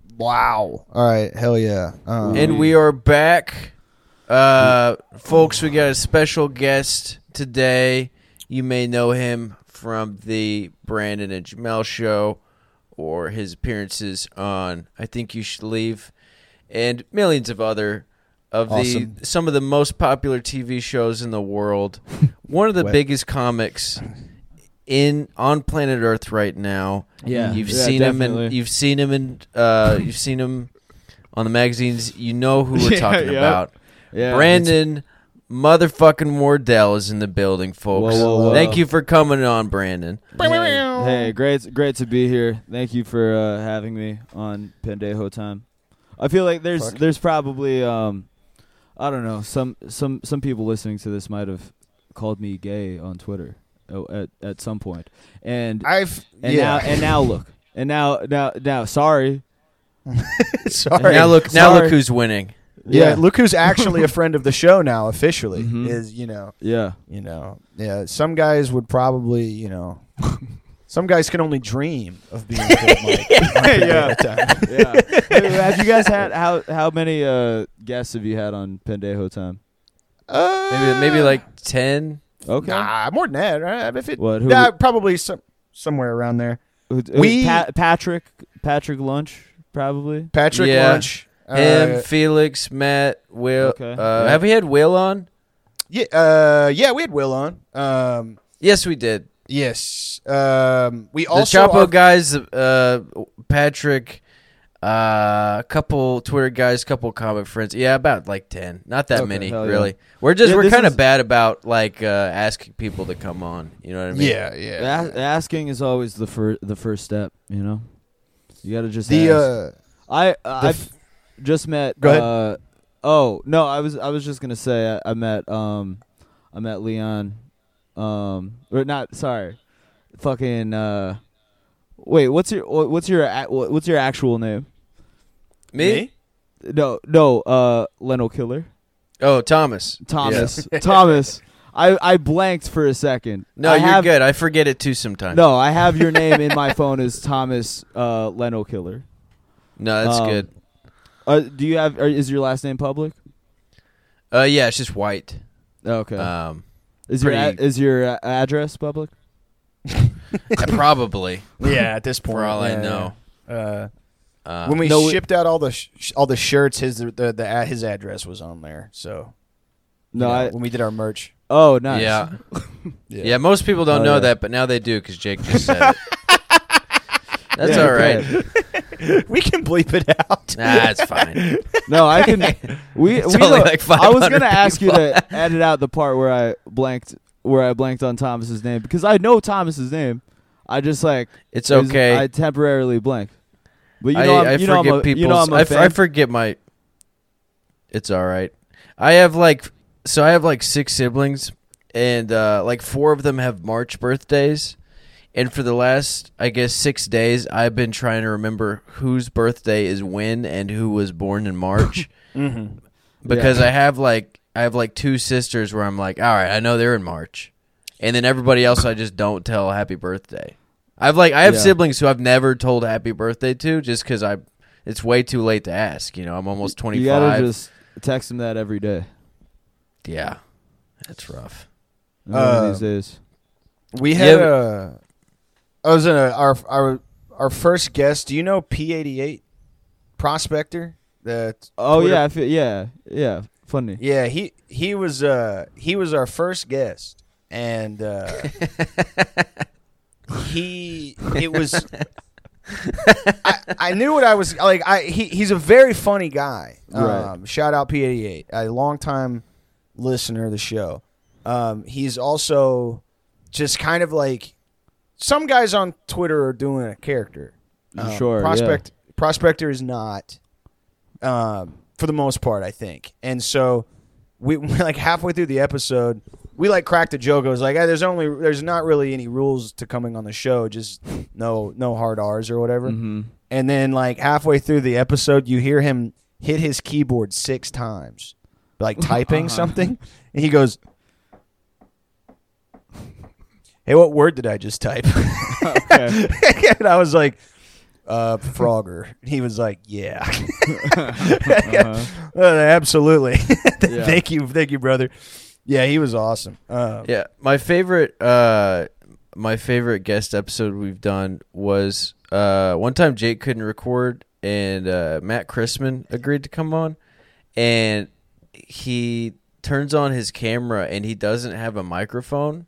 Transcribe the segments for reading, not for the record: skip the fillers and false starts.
Wow. All right. Hell yeah. And we are back. Folks, we got a special guest today. You may know him from the Brandon and Jamel show or his appearances on I Think You Should Leave and millions of other of some of the most popular TV shows in the world. One of the biggest comics on planet Earth right now. Yeah, you've seen definitely. him you've seen him on the magazines. You know who we're talking about. Yeah, Brandon motherfucking Wardell is in the building, folks. Whoa. Thank you for coming on, Brandon. Hey, great to be here. Thank you for having me on Pendejo Time. I feel like there's probably I don't know, some people listening to this might have called me gay on Twitter at some point. And now look. And now sorry. Sorry. Now look who's winning. Yeah, look who's actually a friend of the show now officially. Yeah. Some guys would probably, some guys can only dream of being a good Mike. Yeah. Have you guys had how many guests have you had on Pendejo Time? Maybe like 10. Okay. Nah, more than that, right? If it, probably somewhere around there. Patrick Lunch, probably. Patrick Lunch. Him, Felix, Matt, Will. Okay. Have we had Will on? Yeah, we had Will on. Yes, we did. Yes. We also the Chapo guys, Patrick, a couple Twitter guys, couple comic friends. Yeah, about like 10. Not that many, really. Yeah. We're kind of bad about like asking people to come on. You know what I mean? Yeah. Asking is always the first step. You got to just ask. I've just met. Go ahead. Oh no, I was just gonna say I met Leon. Or not. Sorry. Fucking. Wait. What's your actual name? Me? No. Leno Killer. Oh, Thomas. Yeah. Thomas. I blanked for a second. No, you're good. I forget it too sometimes. No, I have your name in my phone as Thomas Leno Killer. No, that's good. Do you have? Is your last name public? Yeah, it's just White. Okay. Is your address public? Probably. Yeah, at this point, for all I know. When we shipped out all the shirts, his address was on there. So when we did our merch. Oh, nice. Yeah. Yeah. Most people don't know that, but now they do because Jake just said it. That's all right. We can bleep it out. Nah, it's fine. No, I can. It's only like 500 I was gonna ask you people. to edit out the part where I blanked on Thomas's name because I know Thomas's name. I just it's okay. I temporarily blanked. But I forget people's. I forget my. It's all right. I have like 6 siblings, and 4 of them have March birthdays. And for the last, I guess, 6 days, I've been trying to remember whose birthday is when and who was born in March. Mm-hmm. Because I have 2 sisters where I'm like, all right, I know they're in March, and then everybody else I just don't tell happy birthday. I have siblings who I've never told happy birthday to just because it's way too late to ask. I'm almost 25. You gotta just text them that every day. Yeah, that's rough. These days, we had I was in our first guest. Do you know P88 Prospector? Yeah, funny. Yeah, he was our first guest, and it was. I knew what I was like. He's a very funny guy. Right. Shout out P88, a longtime listener of the show. He's also just kind of like. Some guys on Twitter are doing a character. Sure. Prospector is not, for the most part, I think. And so we like halfway through the episode, we cracked a joke. I was like, hey, there's not really any rules to coming on the show, just no hard R's or whatever. Mm-hmm. And then halfway through the episode, you hear him hit his keyboard 6 times, typing something, and he goes, hey, what word did I just type? Okay. And I was like, Frogger. He was like, yeah. Absolutely. Yeah. Thank you, brother. Yeah, he was awesome. Yeah, my favorite guest episode we've done was one time Jake couldn't record, and Matt Chrisman agreed to come on, and he turns on his camera and he doesn't have a microphone,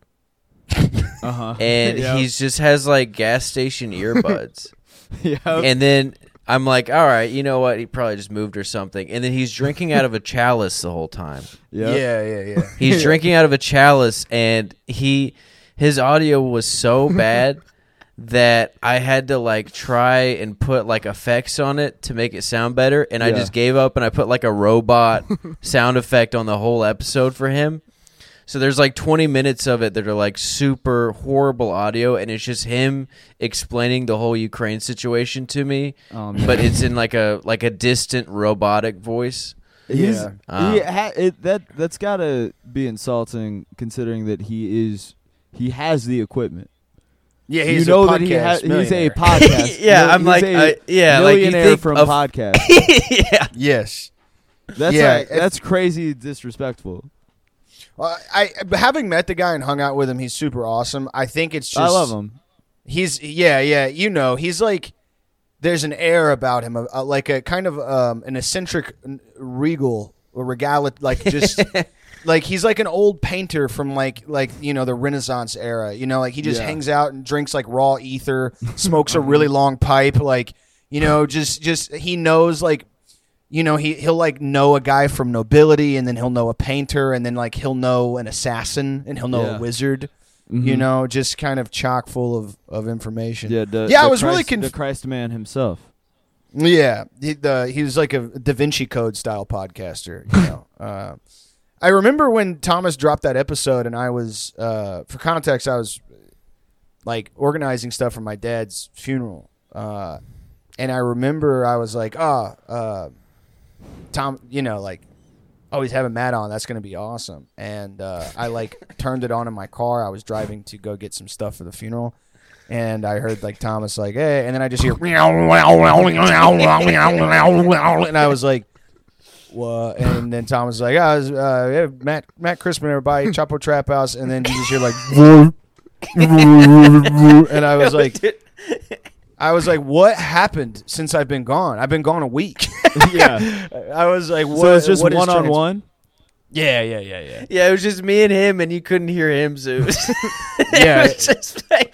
and he's just has like gas station earbuds. Yep. And then I'm like, all right, you know what? He probably just moved or something. And then he's drinking out of a chalice the whole time. Yep. Yeah. He's drinking out of a chalice, and his audio was so bad that I had to like try and put like effects on it to make it sound better. And I just gave up, and I put like a robot sound effect on the whole episode for him. So there's like 20 minutes of it that are like super horrible audio, and it's just him explaining the whole Ukraine situation to me, but it's in like a distant robotic voice. Yeah. That's gotta be insulting, considering that he has the equipment. Yeah, he's you know a that he's a millionaire. podcast. Yeah, I'm like, like millionaire you think from of, podcast. Yeah. Yes. That's crazy disrespectful. Well, having met the guy and hung out with him, he's super awesome. I think it's just I love him. He's he's like, there's an air about him, like a kind of an eccentric regal or regale, like just like he's like an old painter from like the Renaissance era. Like he just hangs out and drinks like raw ether, smokes a really long pipe, like just he knows like. He'll like know a guy from nobility, and then he'll know a painter, and then like he'll know an assassin, and he'll know a wizard. Mm-hmm. Just kind of chock full of information. I was really the Christ man himself. Yeah, he was like a Da Vinci Code style podcaster. I remember when Thomas dropped that episode, and I was for context, I was like organizing stuff for my dad's funeral, and I remember I was like, Tom, like, he's having Matt on. That's going to be awesome. And I like turned it on in my car. I was driving to go get some stuff for the funeral, and I heard like Thomas like, hey, and then I just hear, and I was like, what? And then Thomas was like, Matt Chrisman, everybody, Chapo Trap House, and then you just hear like, and I was like, what happened since I've been gone? I've been gone a week. Yeah. I was like, what? So it's just one-on-one? Yeah. Yeah, it was just me and him, and you couldn't hear him, Zeus. Yeah. It was just like,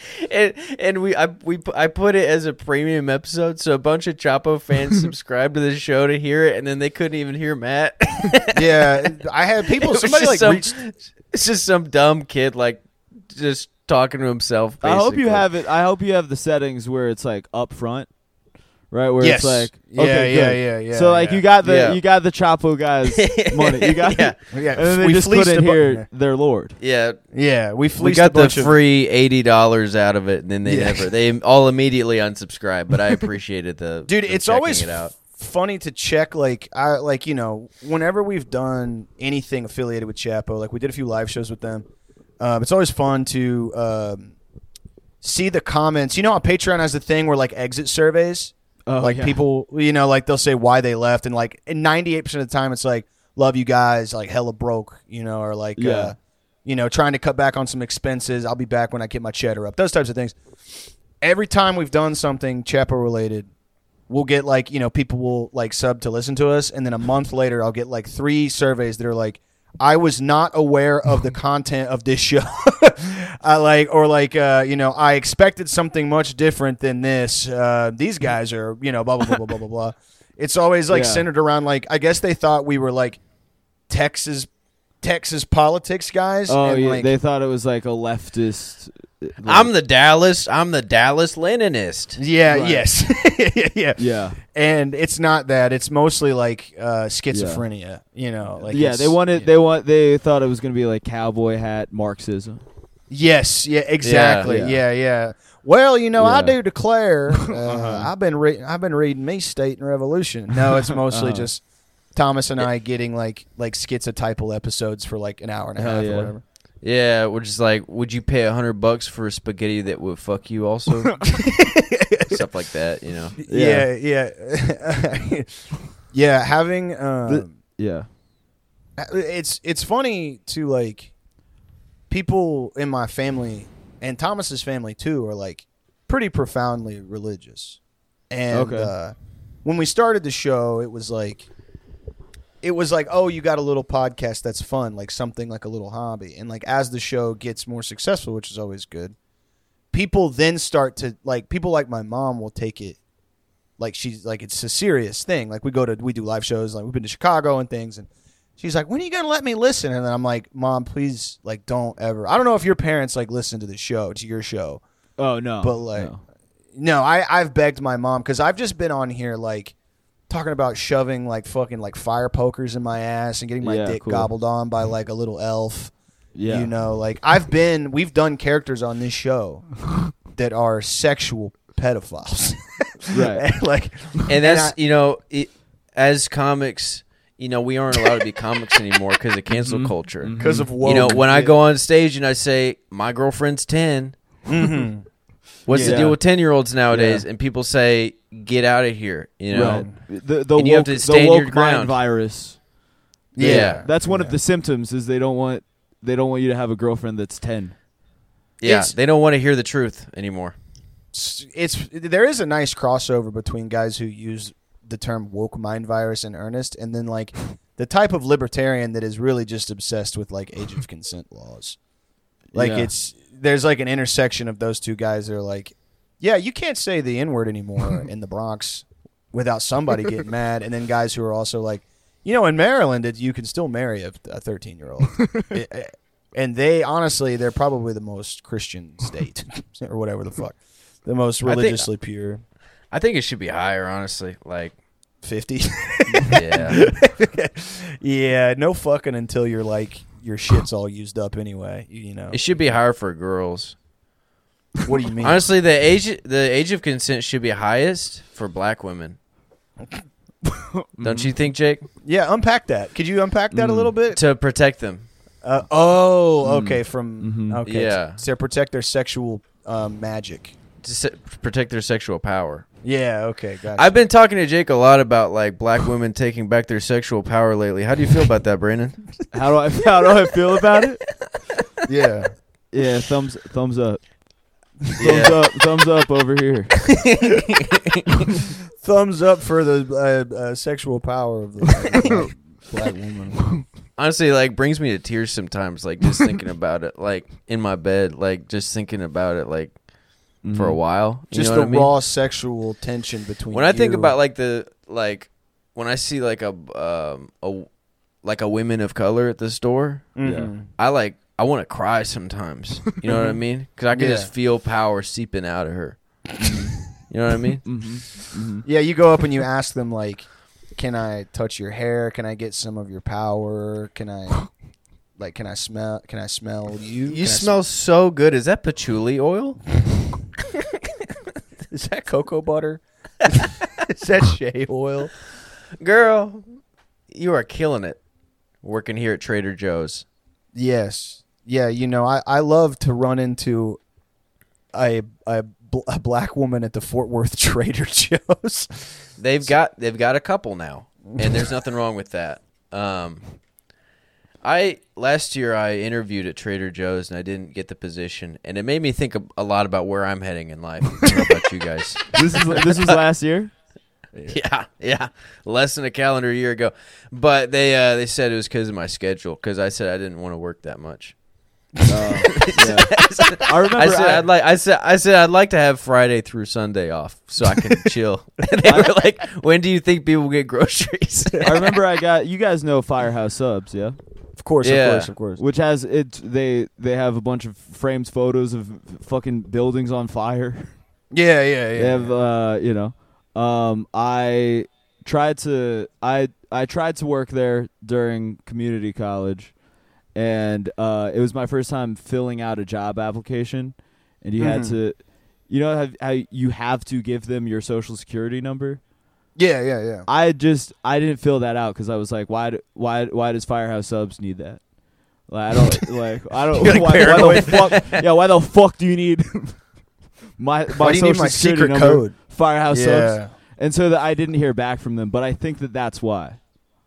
I put it as a premium episode, so a bunch of Chapo fans subscribed to the show to hear it, and then they couldn't even hear Matt. Yeah, I had people. Somebody like reached. It's just some dumb kid like just talking to himself. Basically. I hope you have it. I hope you have the settings where it's like up front, right? Where it's like, okay, good. Yeah. So like you got the Chapo guys' money. You got and then they just couldn't hear their lord. Yeah. We got the free $80 out of it, and then they all immediately unsubscribed. But I appreciated the dude. It's always it out. Funny to check. Whenever we've done anything affiliated with Chapo, like we did a few live shows with them. It's always fun to see the comments. How Patreon has the thing where like exit surveys, people, like they'll say why they left, and like 98% of the time it's like love you guys, like hella broke, or like trying to cut back on some expenses. I'll be back when I get my cheddar up. Those types of things. Every time we've done something Chapo related, we'll get like people will like sub to listen to us, and then a month later I'll get like 3 surveys that are like, I was not aware of the content of this show. I expected something much different than this. These guys are, blah, blah, blah, blah, blah, blah, blah. It's always like centered around like, I guess they thought we were like Texas politics guys. Oh, and, yeah. They thought it was like a leftist. I'm the Dallas Leninist. Yeah. Right. Yes. Yeah. And it's not that. It's mostly like schizophrenia. They thought it was going to be like cowboy hat Marxism. Yes. Yeah. Exactly. Yeah. Well, I do declare. I've been reading me State and Revolution. No, it's mostly just Thomas and I getting like schizotypal episodes for like an hour and a half or whatever. Yeah, which is like, would you pay $100 for a spaghetti that would fuck you also? Stuff like that, you know. Yeah. Yeah, having Yeah. it's funny to like people in my family and Thomas's family too are like pretty profoundly religious. And when we started the show, it was like, oh, you got a little podcast that's fun, like something like a little hobby. And like as the show gets more successful, which is always good, people then start to like, people like my mom will take it like she's like it's a serious thing. Like we do live shows, like we've been to Chicago and things, and she's like, when are you gonna let me listen? And then I'm like, Mom, please, like don't ever. I don't know if your parents like listen to the show, to your show. Oh no. But like no, I've begged my mom because I've just been on here like talking about shoving like fucking like fire pokers in my ass and getting my dick gobbled on by like a little elf. Yeah. You know, like we've done characters on this show that are sexual pedophiles. Right. and that's, you know, as comics, you know, we aren't allowed to be comics anymore because of cancel culture. Because of woke. You know, when I go on stage and I say, my girlfriend's 10, what's the deal with 10-year-olds nowadays? Yeah. And people say, get out of here, you know. Right. The you have to stand your ground. Mind virus. Yeah. That's one of the symptoms is they don't want you to have a girlfriend that's 10. Yeah, they don't want to hear the truth anymore. There is a nice crossover between guys who use the term woke mind virus in earnest and then like the type of libertarian that is really just obsessed with like age of consent laws. Like there's like an intersection of those two guys that are like, yeah, you can't say the N-word anymore in the Bronx without somebody getting mad. And then guys who are also like, you know, in Maryland, you can still marry a 13-year-old. And they're probably the most Christian state or whatever the fuck. The most religiously pure. I think it should be higher, honestly. Like 50. Yeah. Yeah, no fucking until you're like your shit's all used up anyway, you know. It should be higher for girls. What do you mean? Honestly, the age of consent should be highest for black women. Don't you think, Jake? Yeah, unpack that. Could you unpack that a little bit? To protect them. Okay, okay. Yeah. To protect their sexual magic. To protect their sexual power. Yeah, okay, gotcha. I've been talking to Jake a lot about like black women taking back their sexual power lately. How do you feel about that, Brandon? How do I feel about it? Yeah. Yeah, thumbs up. Thumbs up over here. Thumbs up for the sexual power of the black woman. Honestly, like brings me to tears sometimes, like just thinking about it, like in my bed, like just thinking about it, like for a while. You just know the what I mean? raw sexual tension between. When I think about when I see like a women of color at the store, I want to cry sometimes. You know what I mean? Because I can just feel power seeping out of her. You know what I mean? Yeah, you go up and you ask them like, can I touch your hair? Can I get some of your power? Can I smell you? You smell so good. Is that patchouli oil? Is that cocoa butter? Is that shea oil? Girl, you are killing it working here at Trader Joe's. Yes. Yeah, you know, I love to run into a black woman at the Fort Worth Trader Joe's. They've got a couple now, and there's nothing wrong with that. Last year I interviewed at Trader Joe's and I didn't get the position, and it made me think a lot about where I'm heading in life. I don't know about you guys. This was last year? Yeah, less than a calendar year ago. But they said it was because of my schedule, because I said I didn't want to work that much. Yeah. I remember. I said I'd like to have Friday through Sunday off so I can chill. And they were like, "When do you think people get groceries?" I remember you guys know Firehouse Subs, yeah? Of course. Which has they have a bunch of framed photos of fucking buildings on fire. Yeah. They have I tried to work there during community college, and it was my first time filling out a job application, and you had to, you know how you have to give them your social security number. Yeah. I didn't fill that out because I was like, why does Firehouse Subs need that? Like, I don't. You're, like, why the fuck? Yeah, why the fuck do you need my Why do you need social my security secret number? code? Firehouse subs. Yeah. And so that I didn't hear back from them, but I think that's why.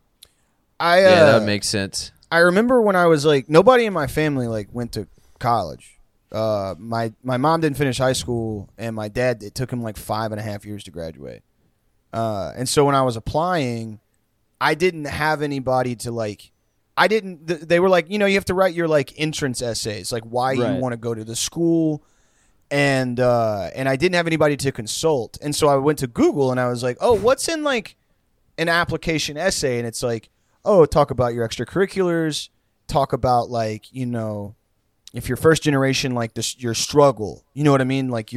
Yeah, that makes sense. I remember when I was like, nobody in my family like went to college. My mom didn't finish high school, and my dad, it took him like 5.5 years to graduate. And so when I was applying, I didn't have anybody to like. They were like, you have to write your like entrance essays, like why you want to go to the school, and I didn't have anybody to consult, and so I went to Google and I was like, oh, what's in like an application essay, and it's like, oh, talk about your extracurriculars, talk about like if you're first generation, like your struggle, you know what I mean, like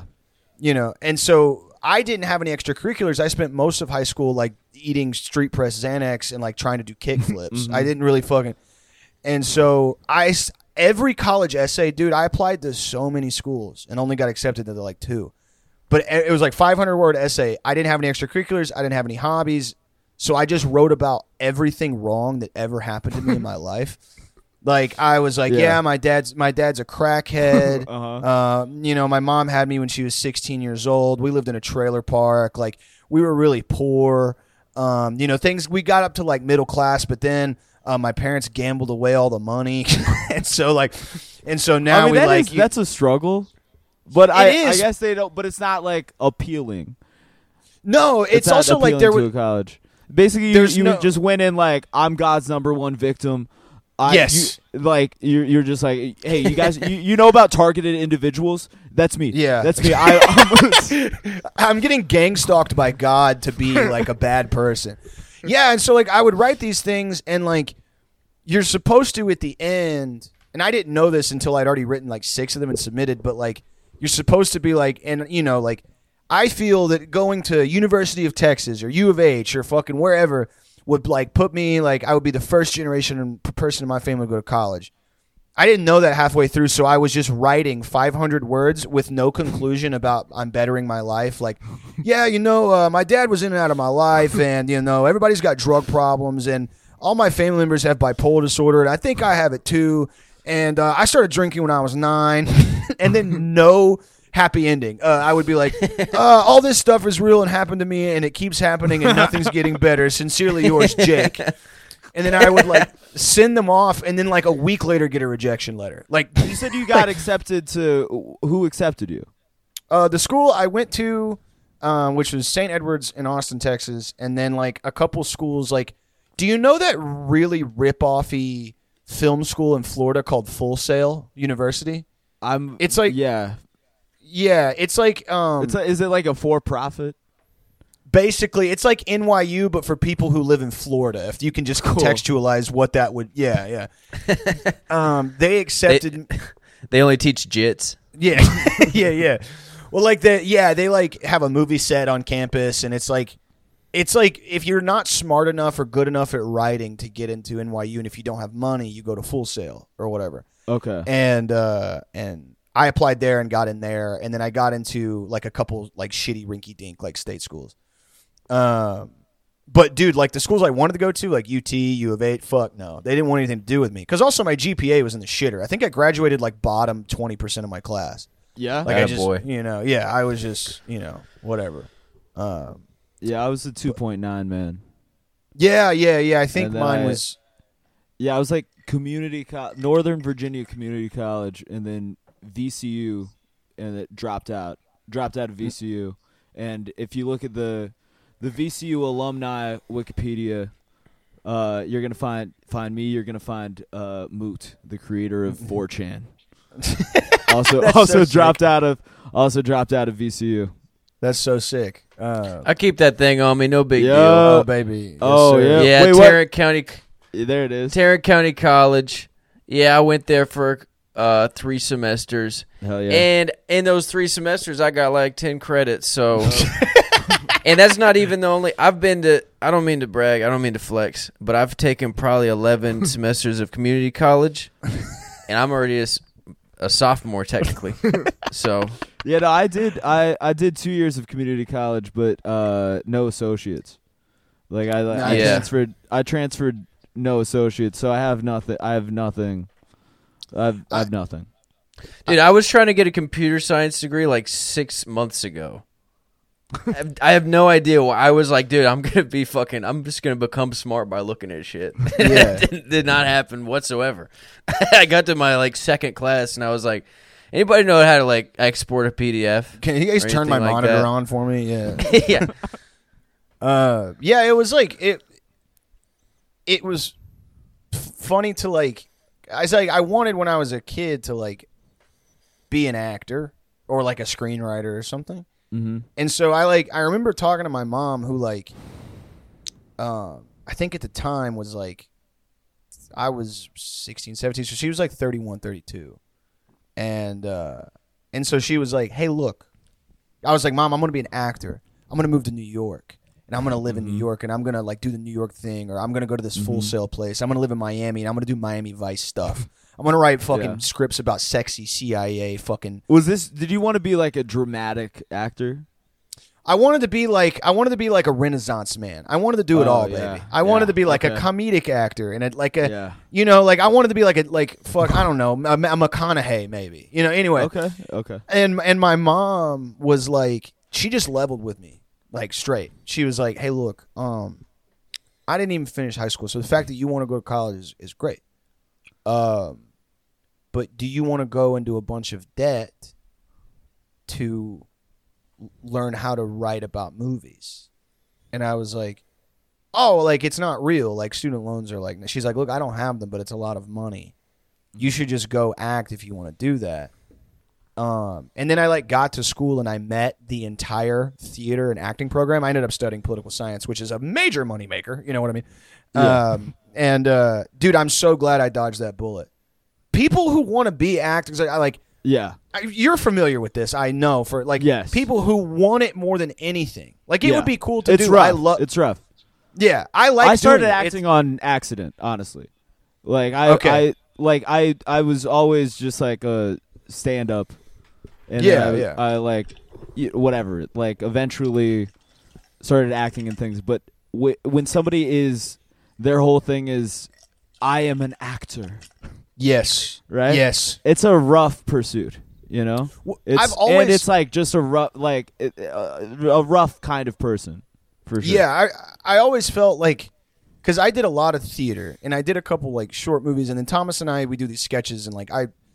and so I didn't have any extracurriculars. I spent most of high school like eating street press Xanax and like trying to do kick flips. I didn't really and so every college essay, dude, I applied to so many schools and only got accepted to like 2. But it was like 500-word essay. I didn't have any extracurriculars. I didn't have any hobbies. So I just wrote about everything wrong that ever happened to me in my life. Like I was like, yeah, my dad's a crackhead. My mom had me when she was 16 years old. We lived in a trailer park. Like we were really poor. Things we got up to like middle class, but then my parents gambled away all the money, and so now that's a struggle. But I guess they don't. But it's not like appealing. No, it's also like there was a college. Basically, you just went in like I'm God's number one victim. Yes. You're just like, hey, you guys, you know about targeted individuals? That's me. Yeah. That's me. I'm getting gang stalked by God to be like a bad person. Yeah, and so like I would write these things, and like you're supposed to at the end, and I didn't know this until I'd already written like 6 of them and submitted, but like you're supposed to be like, and like I feel that going to University of Texas or U of H or fucking wherever would like put me like I would be the first generation person in my family to go to college. I didn't know that halfway through, so I was just writing 500 words with no conclusion about I'm bettering my life. Like, yeah, my dad was in and out of my life, and everybody's got drug problems, and all my family members have bipolar disorder, and I think I have it too. And I started drinking when I was 9, and then no happy ending. I would be like, all this stuff is real and happened to me, and it keeps happening, and nothing's getting better. Sincerely yours, Jake. And then I would like send them off, and then like a week later get a rejection letter. Like you said, you got accepted to who accepted you? The school I went to, which was St. Edward's in Austin, Texas, and then like a couple schools. Like, do you know that really rip-offy film school in Florida called Full Sail University? It's like it's like is it like a for-profit? Basically, it's like NYU, but for people who live in Florida. If you can just contextualize what that would, yeah. They accepted. They only teach jits. Yeah, yeah. Well, like they like have a movie set on campus, and it's like if you're not smart enough or good enough at writing to get into NYU, and if you don't have money, you go to Full Sail or whatever. Okay. And I applied there and got in there, and then I got into like a couple like shitty rinky-dink like state schools. But dude, like the schools I wanted to go to, like UT, U of H, fuck no, they didn't want anything to do with me. Because also my GPA was in the shitter. I think I graduated like bottom 20% of my class. Yeah, like I just, I was just, whatever. Yeah, I was a 2.9 man. Yeah. I think mine was. Yeah, I was like Northern Virginia Community College, and then VCU, and it dropped out of VCU. And if you look at the VCU alumni Wikipedia, you're gonna find me. You're gonna find Moot, the creator of 4chan. also dropped out of VCU. That's so sick. I keep that thing on me. No big deal. Oh baby. Oh yes, yeah. Yeah, Tarrant County. There it is. Tarrant County College. Yeah, I went there for 3 semesters. Hell yeah. And in those 3 semesters, I got like 10 credits. So, and that's not even the only. I don't mean to brag. I don't mean to flex, but I've taken probably 11 semesters of community college, and I'm already a sophomore technically. So. Yeah, no, I did 2 years of community college, but no associates. Like I transferred no associates, so I have nothing. I have nothing. I have nothing. Dude, I was trying to get a computer science degree like 6 months ago. I have no idea why. I was like, dude, I'm just gonna become smart by looking at shit. Yeah. It did not happen whatsoever. I got to my like second class and I was like, anybody know how to like export a PDF? Can you guys or turn my anything like monitor that? on for me? Yeah. Yeah. Yeah, it was like it was funny to like I wanted when I was a kid to like be an actor or like a screenwriter or something. Mm-hmm. And so I remember talking to my mom who like I think at the time was like I was 16, 17, so she was like 31, 32. And so she was like, "Hey, look." I was like, "Mom, I'm going to be an actor. I'm going to move to New York. And I'm going to live in New York, and I'm going to like do the New York thing, or I'm going to go to this Full Sail place. I'm going to live in Miami, and I'm going to do Miami Vice stuff. I'm going to write fucking scripts about sexy CIA fucking." Did you want to be like a dramatic actor? I wanted to be like a Renaissance man. I wanted to do it all, yeah. baby. I wanted to be like a Okay. comedic actor and like a Yeah. like I wanted to be like a I don't know, a McConaughey maybe. Anyway. Okay. And my mom was like, she just leveled with me like straight. She was like, "Hey, look, I didn't even finish high school, so the fact that you want to go to college is great. But do you want to go into a bunch of debt to learn how to write about movies?" And I was like, "Oh, like it's not real. Like student loans are like." She's like, "Look, I don't have them, but it's a lot of money. You should just go act if you want to do that." And then I like got to school and I met the entire theater and acting program. I ended up studying political science, which is a major moneymaker. You know what I mean? Yeah. Dude, I'm so glad I dodged that bullet. People who want to be actors, Yeah. you're familiar with this, I know. For like Yes. people who want it more than anything, like it Yeah. would be cool to It's do. rough. It's rough. Yeah, I like. I started doing it. acting on accident, honestly. Like Okay. I was always just like a stand up. And Yeah, then yeah. I like whatever. Like eventually started acting and things, but when somebody is their whole thing is I am an actor. Yes. Right? Yes. It's a rough pursuit, you know? I've always and it's like just a rough a rough kind of person. For sure. Yeah, I always felt like, because I did a lot of theater and I did a couple like short movies, and then Thomas and I, we do these sketches, and like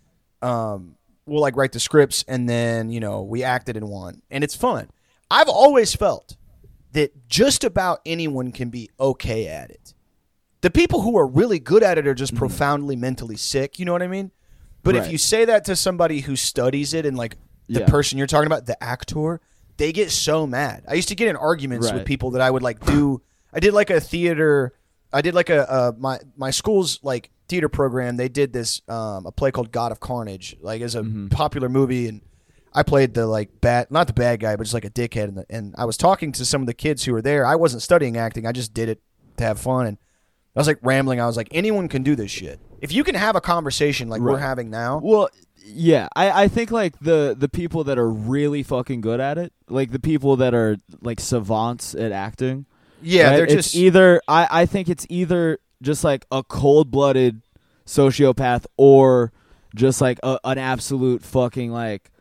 we'll like write the scripts, and then we acted in one, and it's fun. I've always felt that just about anyone can be okay at it. The people who are really good at it are just profoundly mentally sick. You know what I mean? But if Right. you say that to somebody who studies it and like the Yeah. person you're talking about, the actor, they get so mad. I used to get in arguments with Right. people that I would like do. I did like a theater. I did like my school's like theater program. They did this a play called God of Carnage, like as a popular movie, and I played the like not the bad guy, but just like a dickhead. And I was talking to some of the kids who were there. I wasn't studying acting. I just did it to have fun. And I was like rambling. I was like, anyone can do this shit. If you can have a conversation like we're Right. having now. Well, yeah, I think like the people that are really fucking good at it, like the people that are like savants at acting. Yeah, right? they're It's just either I think it's either just like a cold-blooded sociopath or just like an absolute fucking like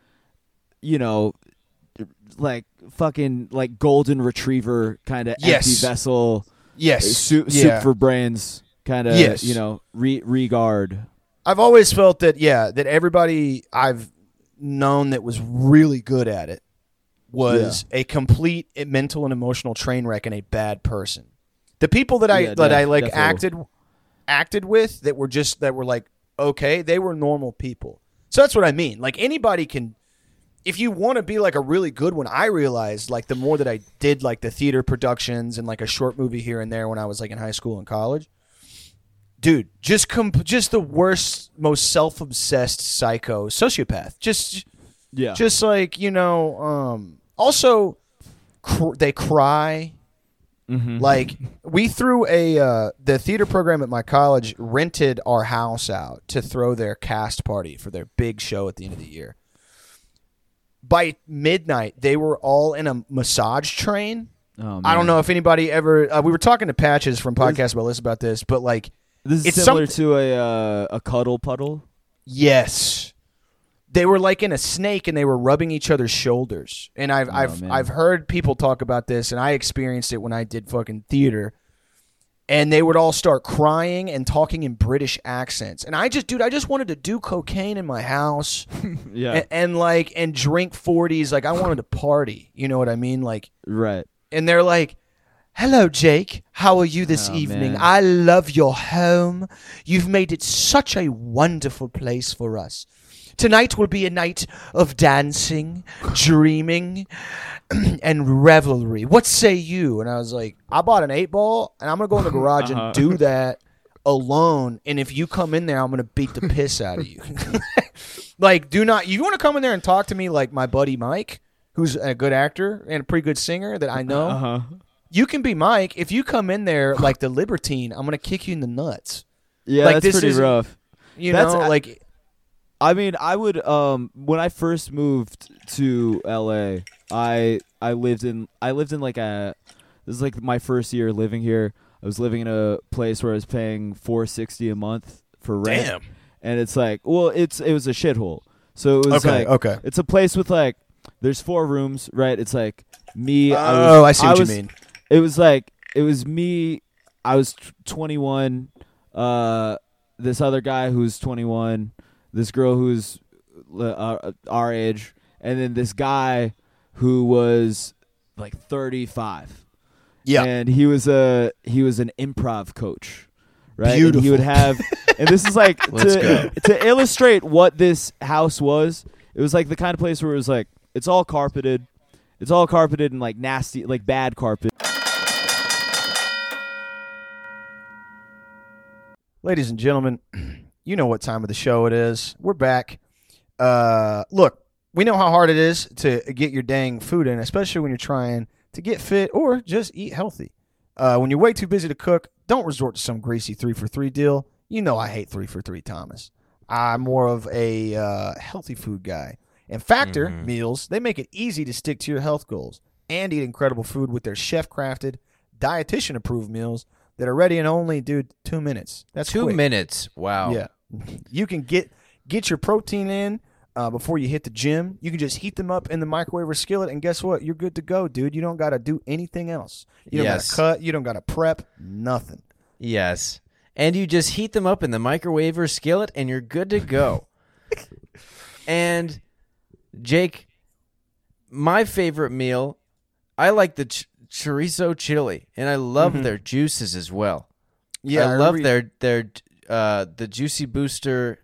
like fucking like golden retriever kind of Yes. empty vessel. yes, Soup yeah. for brains kind of Yes. regard. I've always felt that that everybody I've known that was really good at it was a complete mental and emotional train wreck and a bad person. The people that I Yeah, like definitely. acted with that were like okay, they were normal people. So that's what I mean. Like anybody can, if you want to be like a really good one. I realized like the more that I did like the theater productions and like a short movie here and there when I was like in high school and college. Dude, just the worst, most self-obsessed psycho sociopath. Just like also they cry. Mm-hmm. Like we threw the theater program at my college rented our house out to throw their cast party for their big show at the end of the year. By midnight, they were all in a massage train Oh, I don't man. know if anybody ever. We were talking to Patches from Podcast About This about this, but like, This is it's similar to a cuddle puddle. yes, they were like in a snake and they were rubbing each other's shoulders. And man. I've heard people talk about this, and I experienced it when I did fucking theater. And they would all start crying and talking in British accents. And I just wanted to do cocaine in my house Yeah. and drink 40s. Like, I wanted to party. You know what I mean? Like, Right. and they're like, "Hello, Jake. How are you this Oh, evening? man. I love your home. You've made it such a wonderful place for us. Tonight will be a night of dancing, dreaming, and revelry. What say you?" And I was like, "I bought an 8-ball, and I'm going to go in the garage and do that alone. And if you come in there, I'm going to beat the piss out of you." Like, you want to come in there and talk to me like my buddy Mike, who's a good actor and a pretty good singer that I know? Uh-huh. You can be Mike. If you come in there like the libertine, I'm going to kick you in the nuts. Yeah, Like, that's this pretty is- rough. You That's- know, like... I mean, I would when I first moved to LA, I lived in like this is like my first year living here. I was living in a place where I was paying $460 a month for rent. Damn. And it's like, well, it was a shithole. So it was Okay. it's a place with like there's 4 rooms, right? It's like me. I see what you mean. It was me. I was 21. This other guy who's 21. This girl who's our age, and then this guy who was like 35. Yeah. And he was an improv coach, right? Beautiful. And he would have, and this is like Let's go. to illustrate what this house was. It was like the kind of place where it was like it's all carpeted and like nasty, like bad carpet. Ladies and gentlemen, you know what time of the show it is. We're back. Look, we know how hard it is to get your dang food in, especially when you're trying to get fit or just eat healthy. When you're way too busy to cook, don't resort to some greasy 3-for-3 deal. You know I hate 3-for-3, Thomas. I'm more of a healthy food guy. And Factor meals, they make it easy to stick to your health goals and eat incredible food with their chef-crafted, dietitian-approved meals that are ready in only, 2 minutes. That's 2 quick. minutes. Wow. Yeah. You can get your protein in before you hit the gym. You can just heat them up in the microwave or skillet, and guess what? You're good to go, dude. You don't got to do anything else. You don't got Yes. to cut. You don't got to prep. Nothing. Yes. And you just heat them up in the microwave or skillet, and you're good to go. And, Jake, my favorite meal, I like the chorizo chili, and I love their juices as well. Yeah, I love their the juicy booster.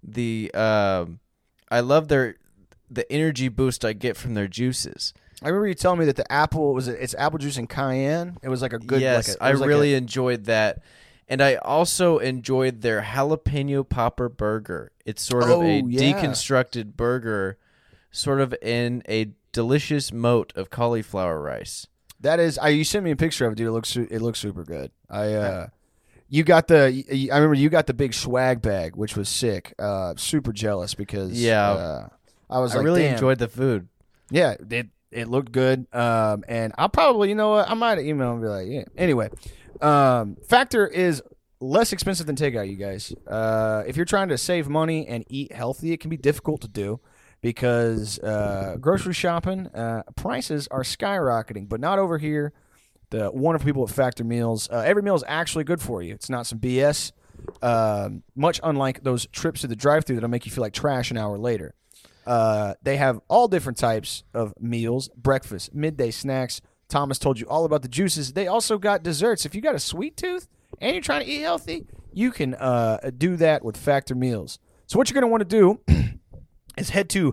I love the energy boost I get from their juices. I remember you telling me that the apple it's apple juice and cayenne. It was like a good. Yes, I really enjoyed that, and I also enjoyed their jalapeno popper burger. It's sort of a deconstructed burger, sort of in a delicious moat of cauliflower rice. That is. You sent me a picture of it, dude. It looks super good. You got I remember you got the big swag bag, which was sick. Super jealous because I was I like, really damn. enjoyed the food. Yeah, it looked good. And I'll probably, you know what, I might email and be like, yeah. Anyway, Factor is less expensive than takeout, you guys. If you're trying to save money and eat healthy, it can be difficult to do because grocery shopping prices are skyrocketing, but not over here. The wonderful people at Factor Meals. Every meal is actually good for you. It's not some BS. Much unlike those trips to the drive-thru that'll make you feel like trash an hour later. They have all different types of meals, breakfast, midday snacks. Thomas told you all about the juices. They also got desserts. If you got a sweet tooth and you're trying to eat healthy, you can do that with Factor Meals. So what you're going to want to do is head to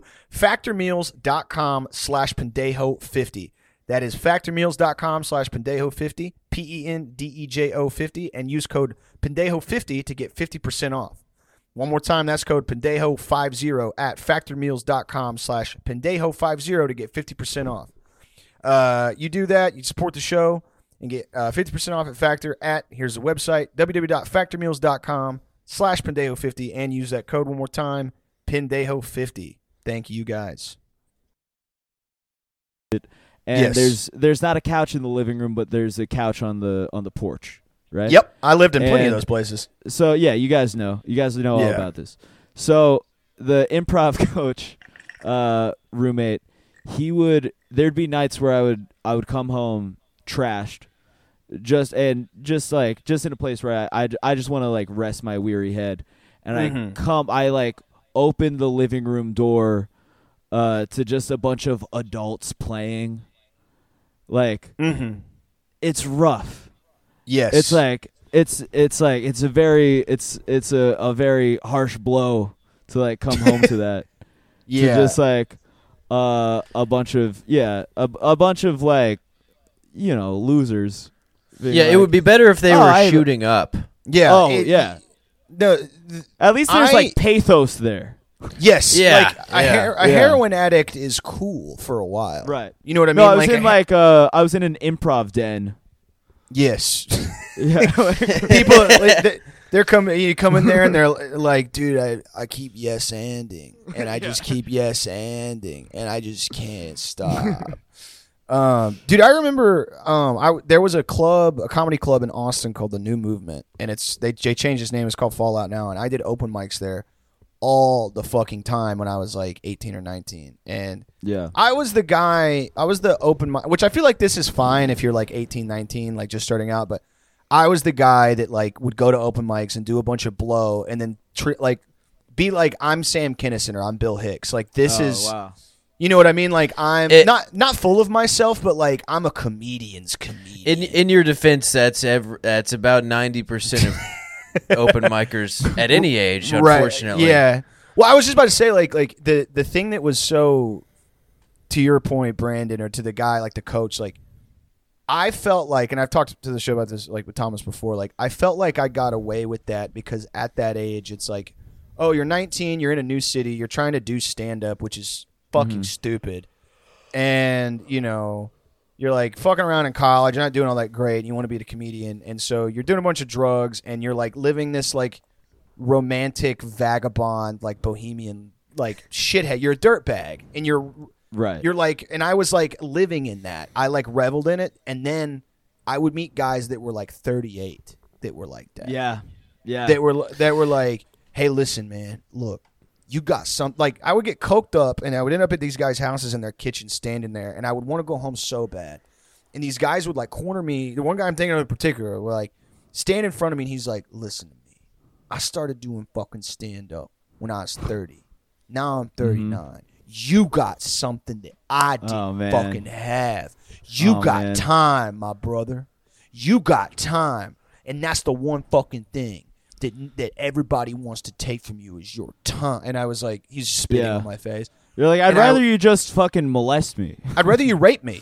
factormeals.com/pendejo50. That is factormeals.com/pendejo50, PENDEJO50, and use code pendejo50 to get 50% off. One more time, that's code pendejo50 at factormeals.com/pendejo50 to get 50% off. You do that, you support the show, and get 50% off at Factor at, here's the website, www.factormeals.com/pendejo50, and use that code one more time, pendejo50. Thank you guys. And there's not a couch in the living room, but there's a couch on the porch, right? Yep, I lived in plenty of And those places. So yeah, you guys know all Yeah. about this. So the improv coach, roommate, there'd be nights where I would come home trashed, just in a place where I just want to like rest my weary head, and I like open the living room door, to just a bunch of adults playing, like it's rough. Yes, It's like it's a very harsh blow to like come home to that. yeah, To just like a bunch of like, losers. being Yeah, it like, would be better if they "Oh, were shooting up. yeah. Oh yeah. No, At least there's like pathos there. yes, Yeah, like a Yeah. heroin addict is cool for a while, Right. You know what I mean? No, I a was in an improv den. yes. Yeah. People, they're coming. You come in there and they're like, "Dude, I keep yes anding, and I just keep yes anding, and I just can't stop." Dude, I remember there was a comedy club in Austin called the New Movement, and they changed its name. It's called Fallout now, and I did open mics there all the fucking time when I was like 18 or 19, and Yeah. I was the open mic, which I feel like this is fine if you're like 18, 19, like just starting out, but I was the guy that like would go to open mics and do a bunch of blow and then be like, I'm Sam Kinison or I'm Bill Hicks. Like this is, wow. you know what I mean? Like I'm not full of myself, but like I'm a comedian's comedian. In your defense, that's about 90% of open micers at any age, unfortunately. Right. Yeah. Well, I was just about to say like the thing that was so, to your point, Brandon, or to the guy, like the coach, like I felt like, and I've talked to the show about this like with Thomas before, like I felt like I got away with that because at that age it's like, oh, you're 19, you're in a new city, you're trying to do stand up, which is fucking stupid. And, you're like fucking around in college, you're not doing all that great, and you want to be a comedian, and so you're doing a bunch of drugs and you're like living this like romantic vagabond, like bohemian, like shithead. You're a dirtbag, and you're like, and I was like living in that. I like reveled in it, and then I would meet guys that were like 38 that were like that. Yeah. That were like, hey, listen, man, look, you got something. Like I would get coked up, and I would end up at these guys' houses in their kitchen, standing there, and I would want to go home so bad. And these guys would like corner me. The one guy I'm thinking of in particular would like stand in front of me, and he's like, listen to me. I started doing fucking stand up when I was 30. Now I'm 39. You got something that I didn't fucking have. You got time, my brother. You got time. And that's the one fucking thing that everybody wants to take from you is your time. And I was like, he's spitting on my face. You're like, I'd rather you just fucking molest me. I'd rather you rape me.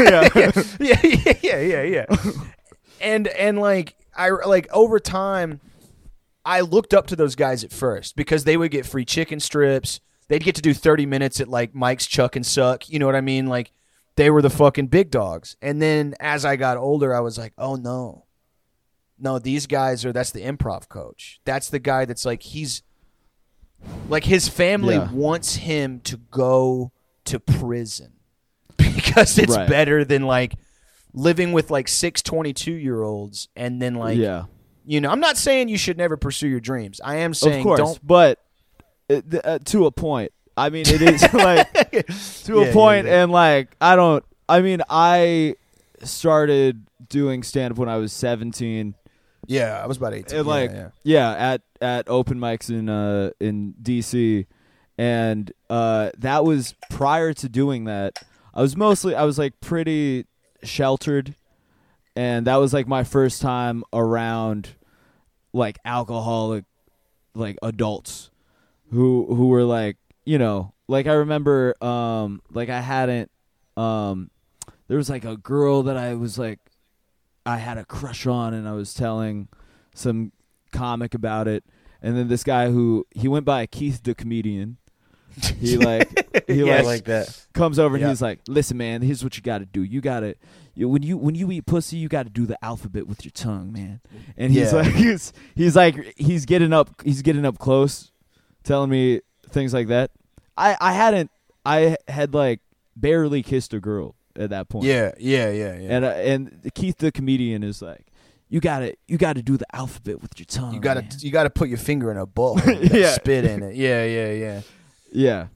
Yeah. And like I like over time, I looked up to those guys at first because they would get free chicken strips. They'd get to do 30 minutes at like Mike's Chuck and Suck. You know what I mean? Like they were the fucking big dogs. And then as I got older, I was like, oh no, these guys that's the improv coach. That's the guy that's like, he's like his family wants him to go to prison because it's better than like living with like 6 22-year-olds and then like, I'm not saying you should never pursue your dreams. I am saying of course, don't. But to a point. I mean, it is like to a point, and like I started doing stand up when I was 17. Yeah, I was about 18. And like at open mics in DC, and that was prior to doing that. I was like pretty sheltered, and that was like my first time around like alcoholic like adults who were like, like I remember like I hadn't there was like a girl that I had a crush on, and I was telling some comic about it, and then this guy he went by Keith the Comedian. He like that comes over and he's like, listen, man, here's what you got to do. You got to when you eat pussy, you got to do the alphabet with your tongue, man. And he's like he's getting up close, telling me things like that. I had like barely kissed a girl at that point. Yeah. And Keith the comedian is like, you gotta do the alphabet with your tongue. You man. gotta put your finger in a bowl. And Yeah. spit in it. Yeah. Yeah.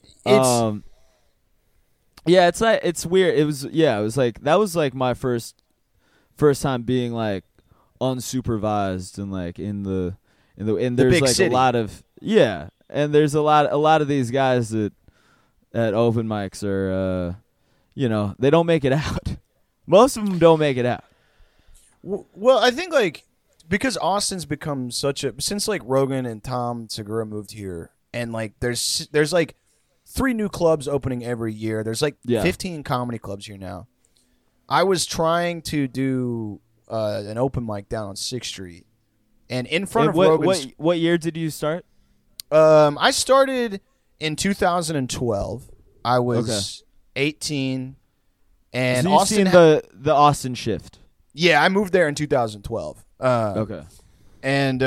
Yeah, it's like it's weird. It was like that was like my first time being like unsupervised and like in the and there's big like city. a lot of and there's a lot of these guys that at open mics are they don't make it out. Most of them don't make it out. Well, I think like because Austin's become since like Rogan and Tom Segura moved here, and like there's like 3 new clubs opening every year. There's like 15 comedy clubs here now. I was trying to do an open mic down on 6th Street, and in front of Rogan's. What year did you start? I started in 2012. I was 18, and so you've Austin seen the Austin shift. Yeah, I moved there in 2012. Okay. And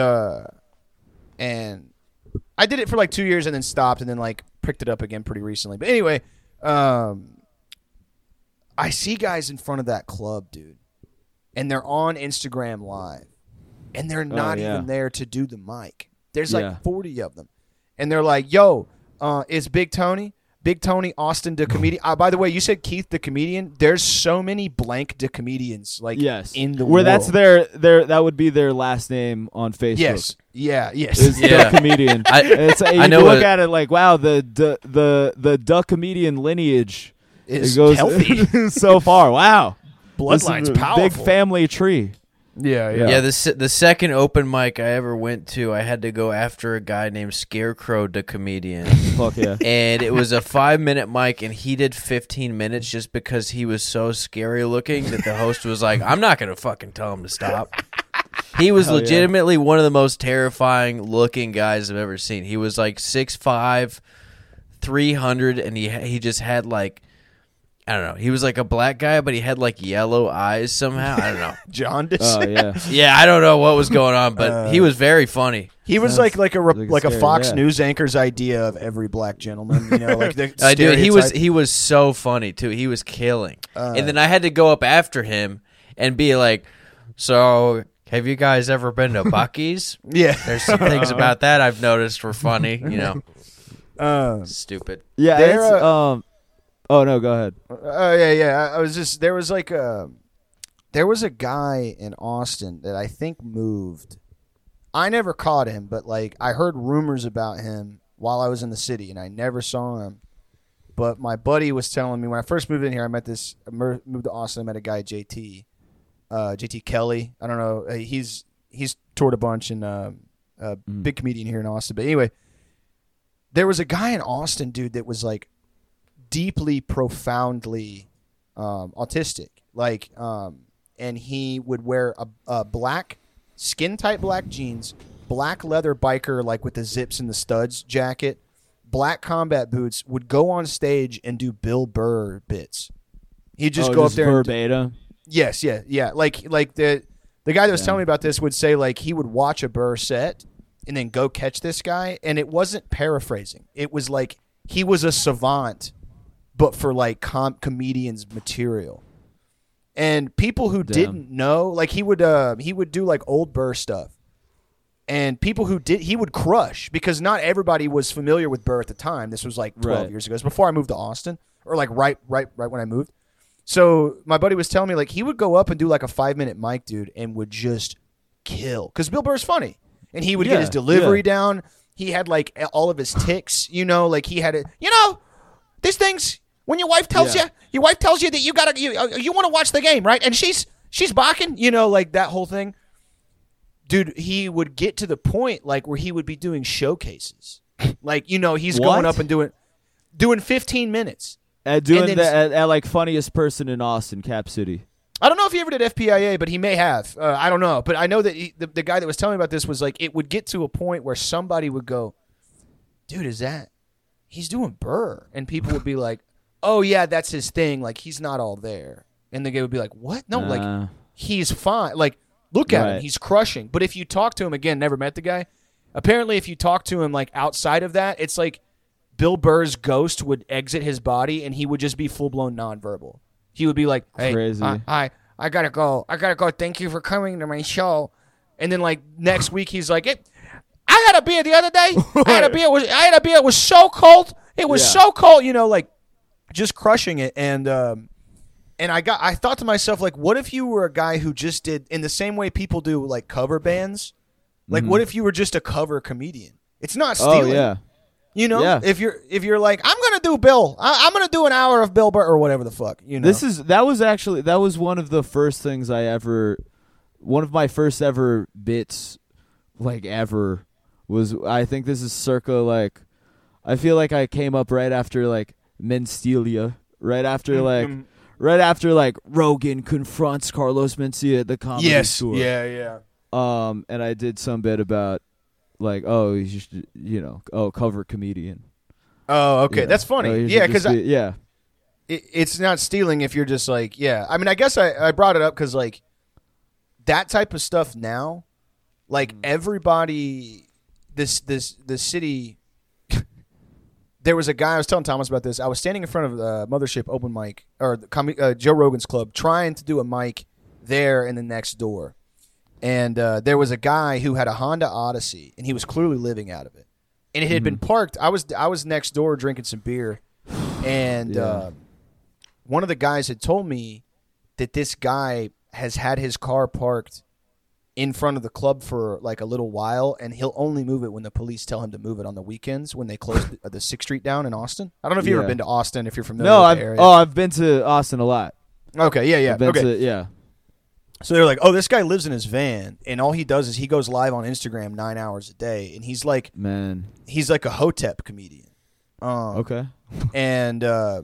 I did it for like 2 years and then stopped and then like picked it up again pretty recently. But anyway, I see guys in front of that club, dude, and they're on Instagram Live, and they're not even there to do the mic. There's like 40 of them, and they're like, "Yo, it's Big Tony." Big Tony, Austin the comedian. By the way, you said Keith the comedian. There's so many blank the comedians in the world. That's their that would be their last name on Facebook. Yes. Yes. Is the comedian. I know. Look at it like, wow, the comedian lineage goes healthy so far. Wow, bloodline's powerful. Big family tree. Yeah. The second open mic I ever went to, I had to go after a guy named Scarecrow, the comedian. Fuck yeah! And it was a 5-minute mic, and he did 15 minutes just because he was so scary looking that the host was like, "I'm not gonna fucking tell him to stop." He was legitimately one of the most terrifying looking guys I've ever seen. He was like 6'5", 300, and he just had like. I don't know. He was like a black guy, but he had like yellow eyes somehow. I don't know. Jaundice. Oh yeah. Yeah, I don't know what was going on, but he was very funny. He was like a Fox News anchor's idea of every black gentleman. You know, like the dude, he was so funny too. He was killing. And then I had to go up after him and be like, "So, have you guys ever been to Buc-ee's?" Yeah. There's some things about that I've noticed were funny. You know, stupid. Yeah. It's, oh no, go ahead. Yeah. I was just there was a guy in Austin that I think moved. I never caught him, but like I heard rumors about him while I was in the city, and I never saw him. But my buddy was telling me when I first moved in here, moved to Austin. I met a guy, JT Kelly. I don't know. He's toured a bunch and big comedian here in Austin. But anyway, there was a guy in Austin, dude, that was like deeply, profoundly autistic, and he would wear a black skin tight black jeans, black leather biker like with the zips and the studs jacket, black combat boots, would go on stage and do Bill Burr bits. He'd just go up there verbatim. Yes, yeah. Like the guy that was telling me about this would say like he would watch a Burr set and then go catch this guy, and it wasn't paraphrasing. It was like he was a savant, but for like comedians material. And people who didn't know, like he would do like old Burr stuff. And people who did, he would crush because not everybody was familiar with Burr at the time. This was like 12 years ago. It was before I moved to Austin, or like right when I moved. So my buddy was telling me like he would go up and do like a 5-minute mic, dude, and would just kill because Bill Burr's funny, and he would get his delivery down. He had like all of his tics, like he had it. These things. When your wife tells you that you want to watch the game, right? And she's barking, like that whole thing. Dude, he would get to the point like where he would be doing showcases. Like, he's going up and doing 15 minutes. At like funniest person in Austin, Cap City. I don't know if he ever did FPIA, but he may have. I don't know. But I know that the guy that was telling me about this was like, it would get to a point where somebody would go, dude, he's doing Burr. And people would be like, oh, yeah, that's his thing. Like, he's not all there. And the guy would be like, what? No, like, he's fine. Like, look at him. He's crushing. But if you talk to him, again, never met the guy. Apparently, if you talk to him, like, outside of that, it's like Bill Burr's ghost would exit his body, and he would just be full-blown nonverbal. he would be like, "Hey, Crazy. I gotta go. Thank you for coming to my show." And then like next week, he's like, "I had a beer the other day. I had a beer. It was so cold. It was so cold. You know, like just crushing it." And I thought to myself, like, what if you were a guy who just did in the same way people do like cover bands? Like, what if you were just a cover comedian? It's not stealing. Oh yeah. You know, Yeah. if you're like, I'm gonna do Bill, I'm gonna do an hour of Bill Burr or whatever the fuck. You know, That was one of the first things one of my first ever bits, like ever, was. I think this is circa like, I feel like I came up right after like Menstelia, right after like Rogan confronts Carlos Mencia at the comedy store. yeah. And I did some bit about like, oh, he's just, cover comedian. Oh, okay, Yeah. that's funny. Oh, Yeah, because yeah. it's not stealing if you're just like, yeah. I mean, I guess I brought it up because like that type of stuff now, like everybody, the city. There was a guy, I was telling Thomas about this. I was standing in front of the Mothership open mic, or Joe Rogan's club, trying to do a mic there in the next door. And there was a guy who had a Honda Odyssey, and he was clearly living out of it. And it had been parked. I was next door drinking some beer, and one of the guys had told me that this guy has had his car parked in front of the club for like a little while, and he'll only move it when the police tell him to move it on the weekends when they close the 6th Street down in Austin. I don't know if you've ever been to Austin, if you're familiar with the area. I've been to Austin a lot. Okay, yeah. I've been Okay. to. So they're like, oh, this guy lives in his van, and all he does is he goes live on Instagram 9 hours a day, and he's like a Hotep comedian. Okay. And I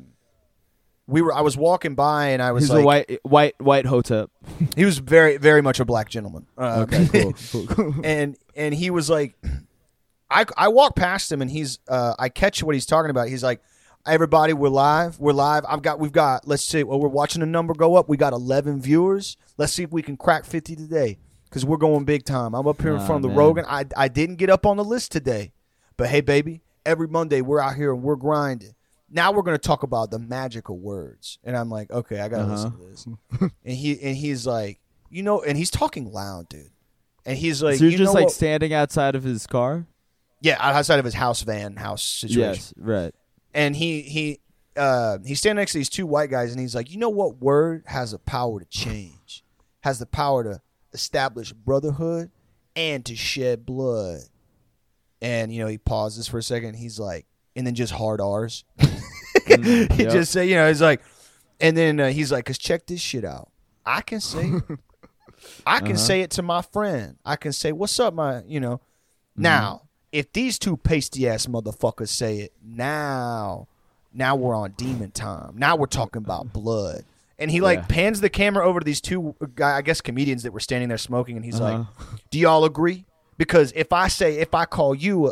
was walking by, and I was He's like, a white Hotep. he was very, very much a black gentleman. Okay, cool. and he was like, I walk past him, and I catch what he's talking about. He's like, everybody, we're live. We've got, let's see, we're watching the number go up. We got 11 viewers. Let's see if we can crack 50 today, because we're going big time. I'm up here in front of the Rogan. I didn't get up on the list today, but hey, baby, every Monday we're out here and we're grinding. Now we're going to talk about the magical words. And I'm like, okay, I got to listen to this. and he's like, and he's talking loud, dude. And he's like, so you're just like standing outside of his car? Yeah, outside of his house situation. Yes, right. And he's standing next to these two white guys, and he's like, you know what word has the power to change, has the power to establish brotherhood and to shed blood. And, he pauses for a second. And he's like, and then just hard R's. He just say, he's like, and then he's like, because check this shit out. I can say it. I can say it to my friend. I can say, what's up, my, Now, if these two pasty-ass motherfuckers say it, now we're on demon time. Now we're talking about blood. And he, pans the camera over to these two, I guess, comedians that were standing there smoking, and he's like, do y'all agree? Because if I call you,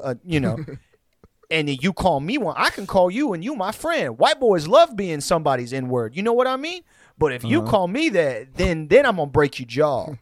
and then you call me one, I can call you and you my friend. White boys love being somebody's N-word. You know what I mean? But if you call me that, then I'm going to break your jaw.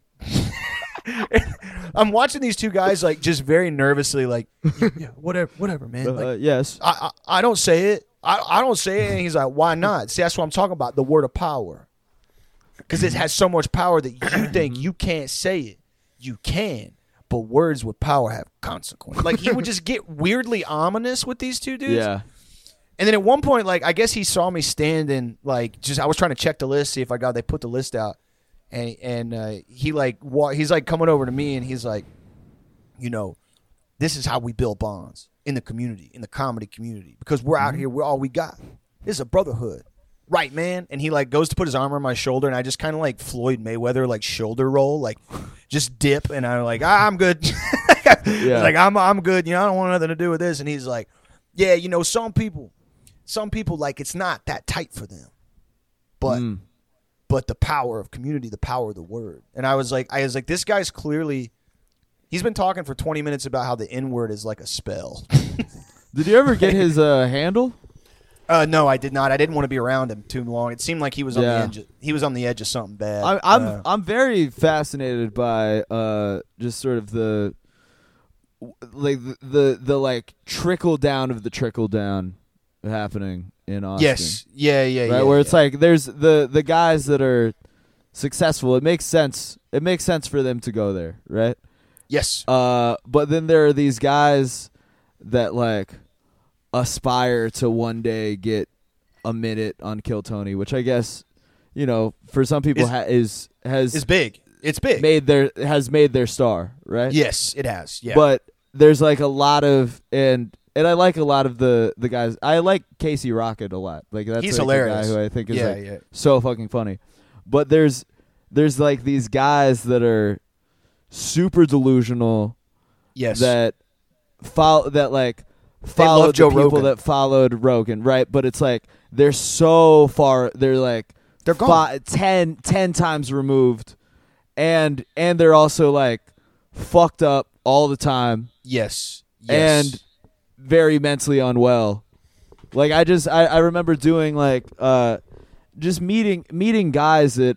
I'm watching these two guys like just very nervously like, yeah, whatever, man. Like, yes. I don't say it. I don't say it. And he's like, why not? See, that's what I'm talking about. The word of power. Because it has so much power that you think you can't say it. You can. But words with power have consequences. Like, he would just get weirdly ominous with these two dudes. Yeah. And then at one point, like, I guess he saw me standing, like, I was trying to check the list, see if they put the list out. And he's like coming over to me, and he's like, this is how we build bonds in the community, in the comedy community, because we're out here, we're all we got. This is a brotherhood. Right, man? And he, like, goes to put his arm on my shoulder, and I just kind of, like, Floyd Mayweather, like, shoulder roll, like, just dip, and I'm like, I'm good. Yeah. Like, I'm good. I don't want nothing to do with this. And he's like, yeah, some people, like, it's not that tight for them. But the power of community, the power of the word. And I was like, this guy's clearly, he's been talking for 20 minutes about how the N-word is like a spell. Did you ever get his handle? No, I did not. I didn't want to be around him too long. It seemed like he was on the edge. He was on the edge of something bad. I'm very fascinated by just sort of the trickle down of the trickle down happening in Austin. Yes. Yeah. Right, where it's like there's the guys that are successful. It makes sense. It makes sense for them to go there, right? Yes. But then there are these guys that like aspire to one day get a minute on Kill Tony, which I guess for some people has big. It's big. made their star, right? Yes, it has. Yeah. But there's like a lot of and I like a lot of the guys. I like Casey Rocket a lot. Like that's he's like hilarious. The guy who I think is so fucking funny. But there's like these guys that are super delusional. Yes. That followed the Joe people Rogan. that followed Rogan, right? But it's like they're so far. They're like they're gone. 10 times removed, and they're also like fucked up all the time. Yes. And very mentally unwell. Like I remember doing like just meeting guys that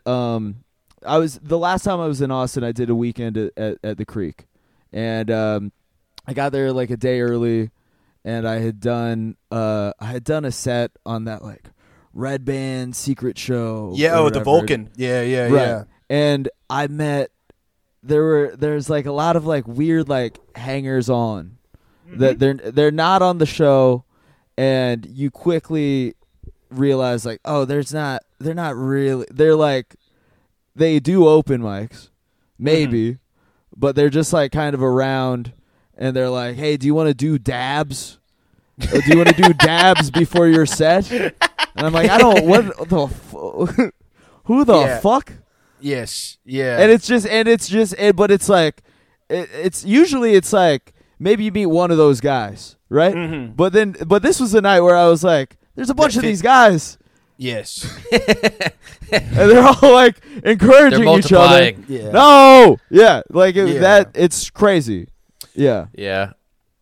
I was the last time I was in Austin I did a weekend at the Creek. And I got there like a day early and I had done a set on that like Red Band secret show. Yeah, with the Vulcan. Yeah. Right. And I met there's like a lot of like weird like hangers on that they're not on the show, and you quickly realize like, oh, they're not really, they're like, they do open mics maybe, but they're just like kind of around, and they're like, hey, do you want to do dabs? Or do you want to do dabs before your set? And I'm like, I don't. What the? Who the fuck? Yes. Yeah. And it's just, but it's like, it's usually it's like maybe you meet one of those guys, right? Mm-hmm. But this was the night where I was like, there's a bunch of these guys. Yes. And they're all like encouraging each other. Yeah. No. Yeah. Like it's crazy. Yeah. Yeah.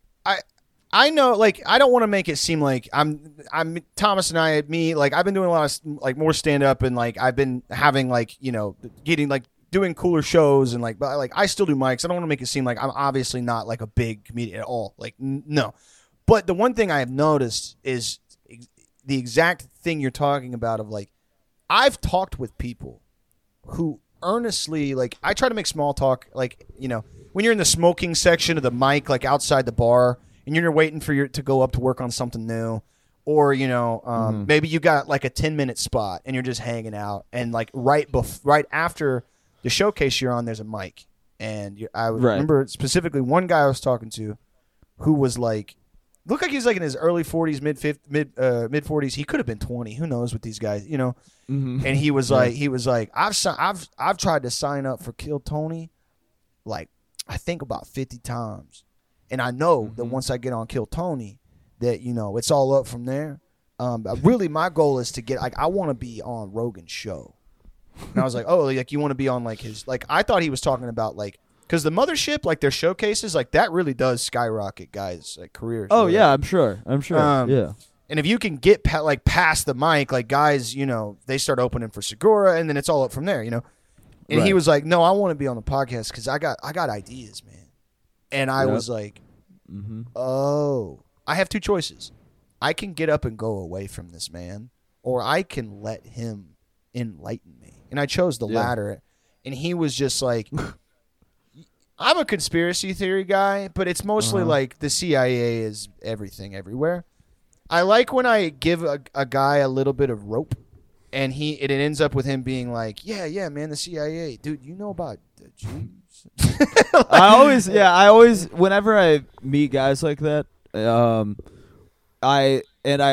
I know, like, I don't want to make it seem like I'm Thomas and I've been doing a lot of like more stand up, and like I've been having like, getting like doing cooler shows, and like, but like I still do mics. I don't want to make it seem like I'm obviously not like a big comedian at all. Like, no. But the one thing I have noticed is the exact thing you're talking about of like, I've talked with people who earnestly, like, I try to make small talk, like, when you're in the smoking section of the mic, like outside the bar, and you're waiting for to go up to work on something new, or maybe you got like a 10-minute spot and you're just hanging out, and like right after the showcase you're on, there's a mic, and I remember specifically one guy I was talking to, who was like, looked like he was like in his early 40s, mid 40s. He could have been 20. Who knows with these guys, And he was like, I've tried to sign up for Kill Tony, like I think about 50 times. And I know that once I get on Kill Tony, that, it's all up from there. Really, my goal is to get, like, I want to be on Rogan's show. And I was like, oh, like, you want to be on, like, his, like, I thought he was talking about, like, because the Mothership, like, their showcases, like, that really does skyrocket guys' like careers. Oh, yeah, I'm sure. Yeah. And if you can get, past the mic, like, guys, they start opening for Segura, and then it's all up from there, And he was like, no, I want to be on the podcast because I got ideas, man. And I was like, oh, I have two choices. I can get up and go away from this man, or I can let him enlighten me. And I chose the latter. And he was just like, I'm a conspiracy theory guy, but it's mostly like the CIA is everything everywhere. I like when I give a guy a little bit of rope, and it ends up with him being like, yeah, man, the CIA. Dude, you know about the Jews? I always, whenever I meet guys like that, I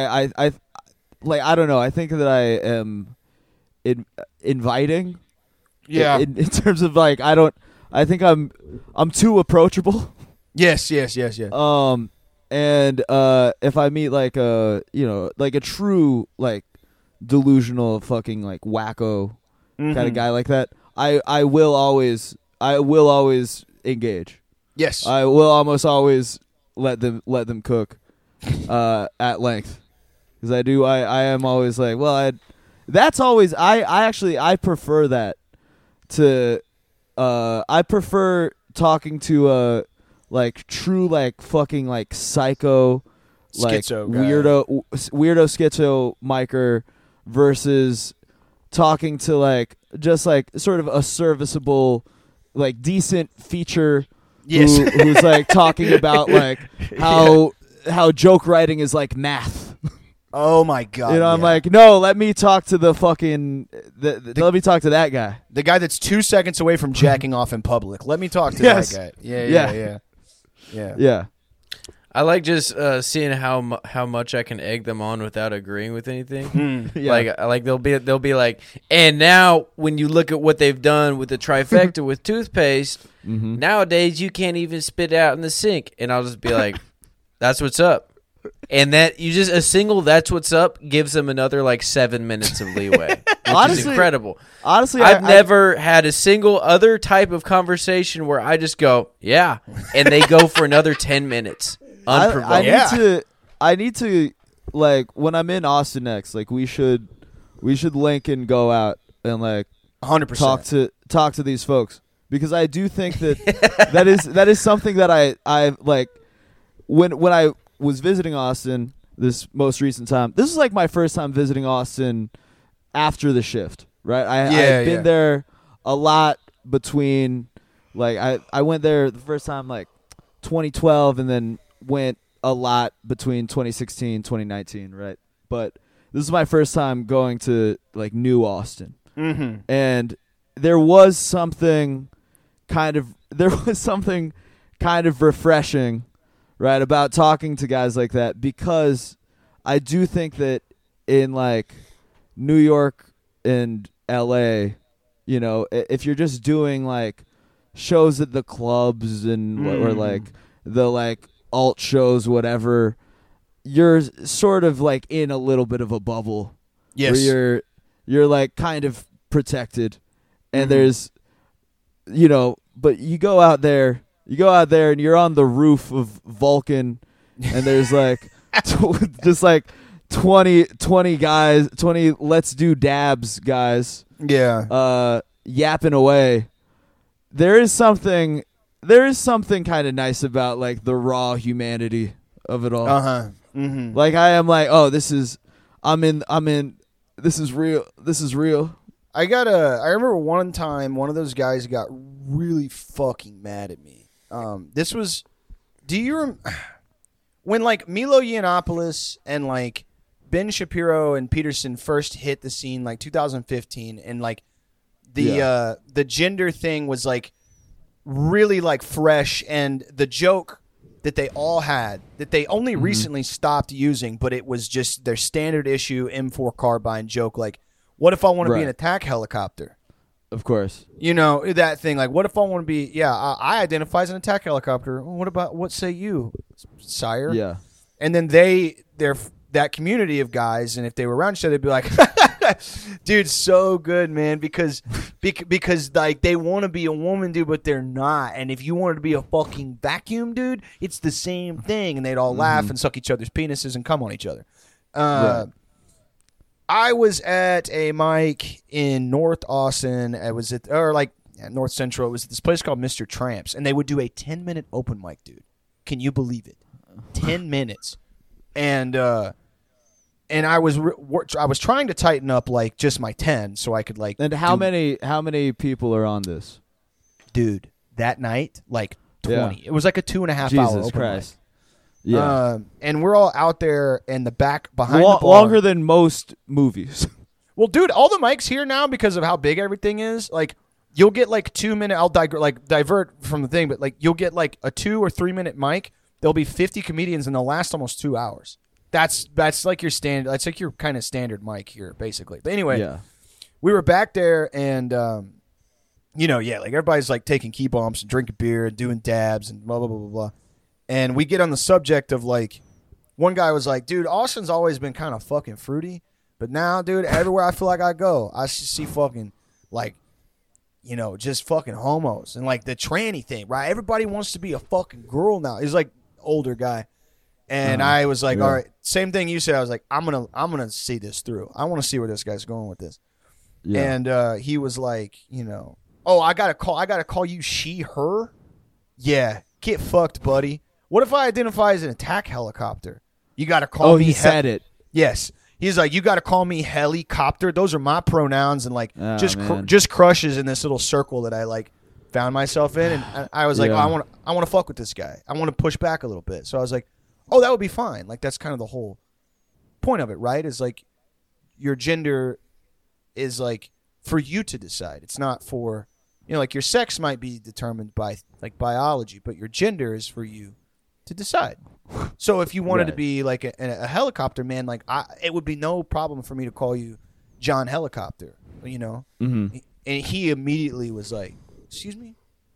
don't know. I think that I am inviting. Yeah. In terms of like, I think I'm too approachable. Yes. And if I meet like a true like delusional fucking like wacko kind of guy like that, I will always engage. Yes. I will almost always let them cook at length, because I am always like, well, that's always I prefer that to I prefer talking to a like true like fucking like psycho like Schizo guy. weirdo schizo micer versus talking to like just like sort of a serviceable, like decent feature Yes. who's like talking about like how joke writing is like math. Oh my god! You know, I'm yeah. like, no, let me talk to the fucking, let me talk to that guy. The guy that's 2 seconds away from jacking off in public. Let me talk to Yes. that guy. Yeah. Yeah. I like just seeing how much I can egg them on without agreeing with anything. Yeah. Like they'll be like, and now when you look at what they've done with the trifecta with toothpaste, nowadays you can't even spit it out in the sink, and I'll just be like, that's what's up. And that you just a single "that's what's up" gives them another like 7 minutes of leeway, which is Honestly- incredible. Honestly, I've never had a single other type of conversation where I just go, yeah, and they go for another 10 minutes unprovoked. I need to like when I'm in Austin next, like we should link and go out and like 100%. talk to these folks, because I do think that that is something that I like when I was visiting Austin this most recent time. This is like my first time visiting Austin after the shift, right? I've been there a lot between, like I went there the first time like 2012 and then went a lot between 2016 2019, right? But this is my first time going to like new Austin. Mm-hmm. And there was something kind of refreshing, right, about talking to guys like that, because I do think that in like New York and LA, you know, if you're just doing like shows at the clubs and or like the like alt shows, whatever, you're sort of like in a little bit of a bubble. Yes. Where you're like kind of protected, and there's, you know, but you go out there and you're on the roof of Vulcan, and there's like just like 20 guys, 20 let's do dabs guys, yapping away. There is something kind of nice about like the raw humanity of it all. Like I am like, oh, I'm in this is real. I remember one time one of those guys got really fucking mad at me. This was, when like Milo Yiannopoulos and like Ben Shapiro and Peterson first hit the scene, like 2015, and like the gender thing was like really like fresh, and the joke that they all had that they only recently stopped using, but it was just their standard issue M4 carbine joke, like, what if I want to be an attack helicopter? Of course. You know, that thing, like, what if I want to be, I identify as an attack helicopter. What say you, sire? Yeah. And then they're that community of guys, and if they were around each other, they'd be like, dude, so good, man, because like they want to be a woman, dude, but they're not. And if you wanted to be a fucking vacuum, dude, it's the same thing. And they'd all laugh and suck each other's penises and come on each other. I was at a mic in North Austin. It was North Central. It was this place called Mr. Tramps, and they would do a 10-minute open mic, dude. Can you believe it? 10 minutes. And I was trying to tighten up like just my 10 so I could like. And how many people are on this? Dude, that night, like 20. Yeah. It was like a 2.5 Jesus hour open Christ. mic. Yeah. And we're all out there in the back behind the bar. Longer than most movies. Well, dude, all the mics here now, because of how big everything is, like, you'll get like 2 minute. I'll divert from the thing, but like you'll get like a 2 or 3 minute mic. There'll be 50 comedians, and they'll last almost 2 hours. That's like your standard. That's like your kind of standard mic here, basically. But anyway, we were back there, and like everybody's like taking key bumps and drinking beer and doing dabs and blah blah blah blah blah. And we get on the subject of like, one guy was like, dude, Austin's always been kind of fucking fruity, but now, dude, everywhere I feel like I go, I see fucking like, just fucking homos and like the tranny thing, right? Everybody wants to be a fucking girl now. He's like older guy. And I was like, all right, same thing you said. I was like, I'm gonna see this through. I want to see where this guy's going with this. Yeah. And he was like, oh, I gotta call you she, her. Yeah, get fucked, buddy. What if I identify as an attack helicopter? You got to call me. He said it. Yes. He's like, you got to call me helicopter. Those are my pronouns, and like man. just crushes in this little circle that I like found myself in, and I was like, Yeah. oh, I want to fuck with this guy. I want to push back a little bit. So I was like, oh, that would be fine. Like that's kind of the whole point of it, right? Is like your gender is like for you to decide. It's not for, you know, like your sex might be determined by like biology, but your gender is for you to decide. So if you wanted to Right. be like a helicopter man, like it would be no problem for me to call you John Helicopter, you know? Mm-hmm. And he immediately was like, excuse me?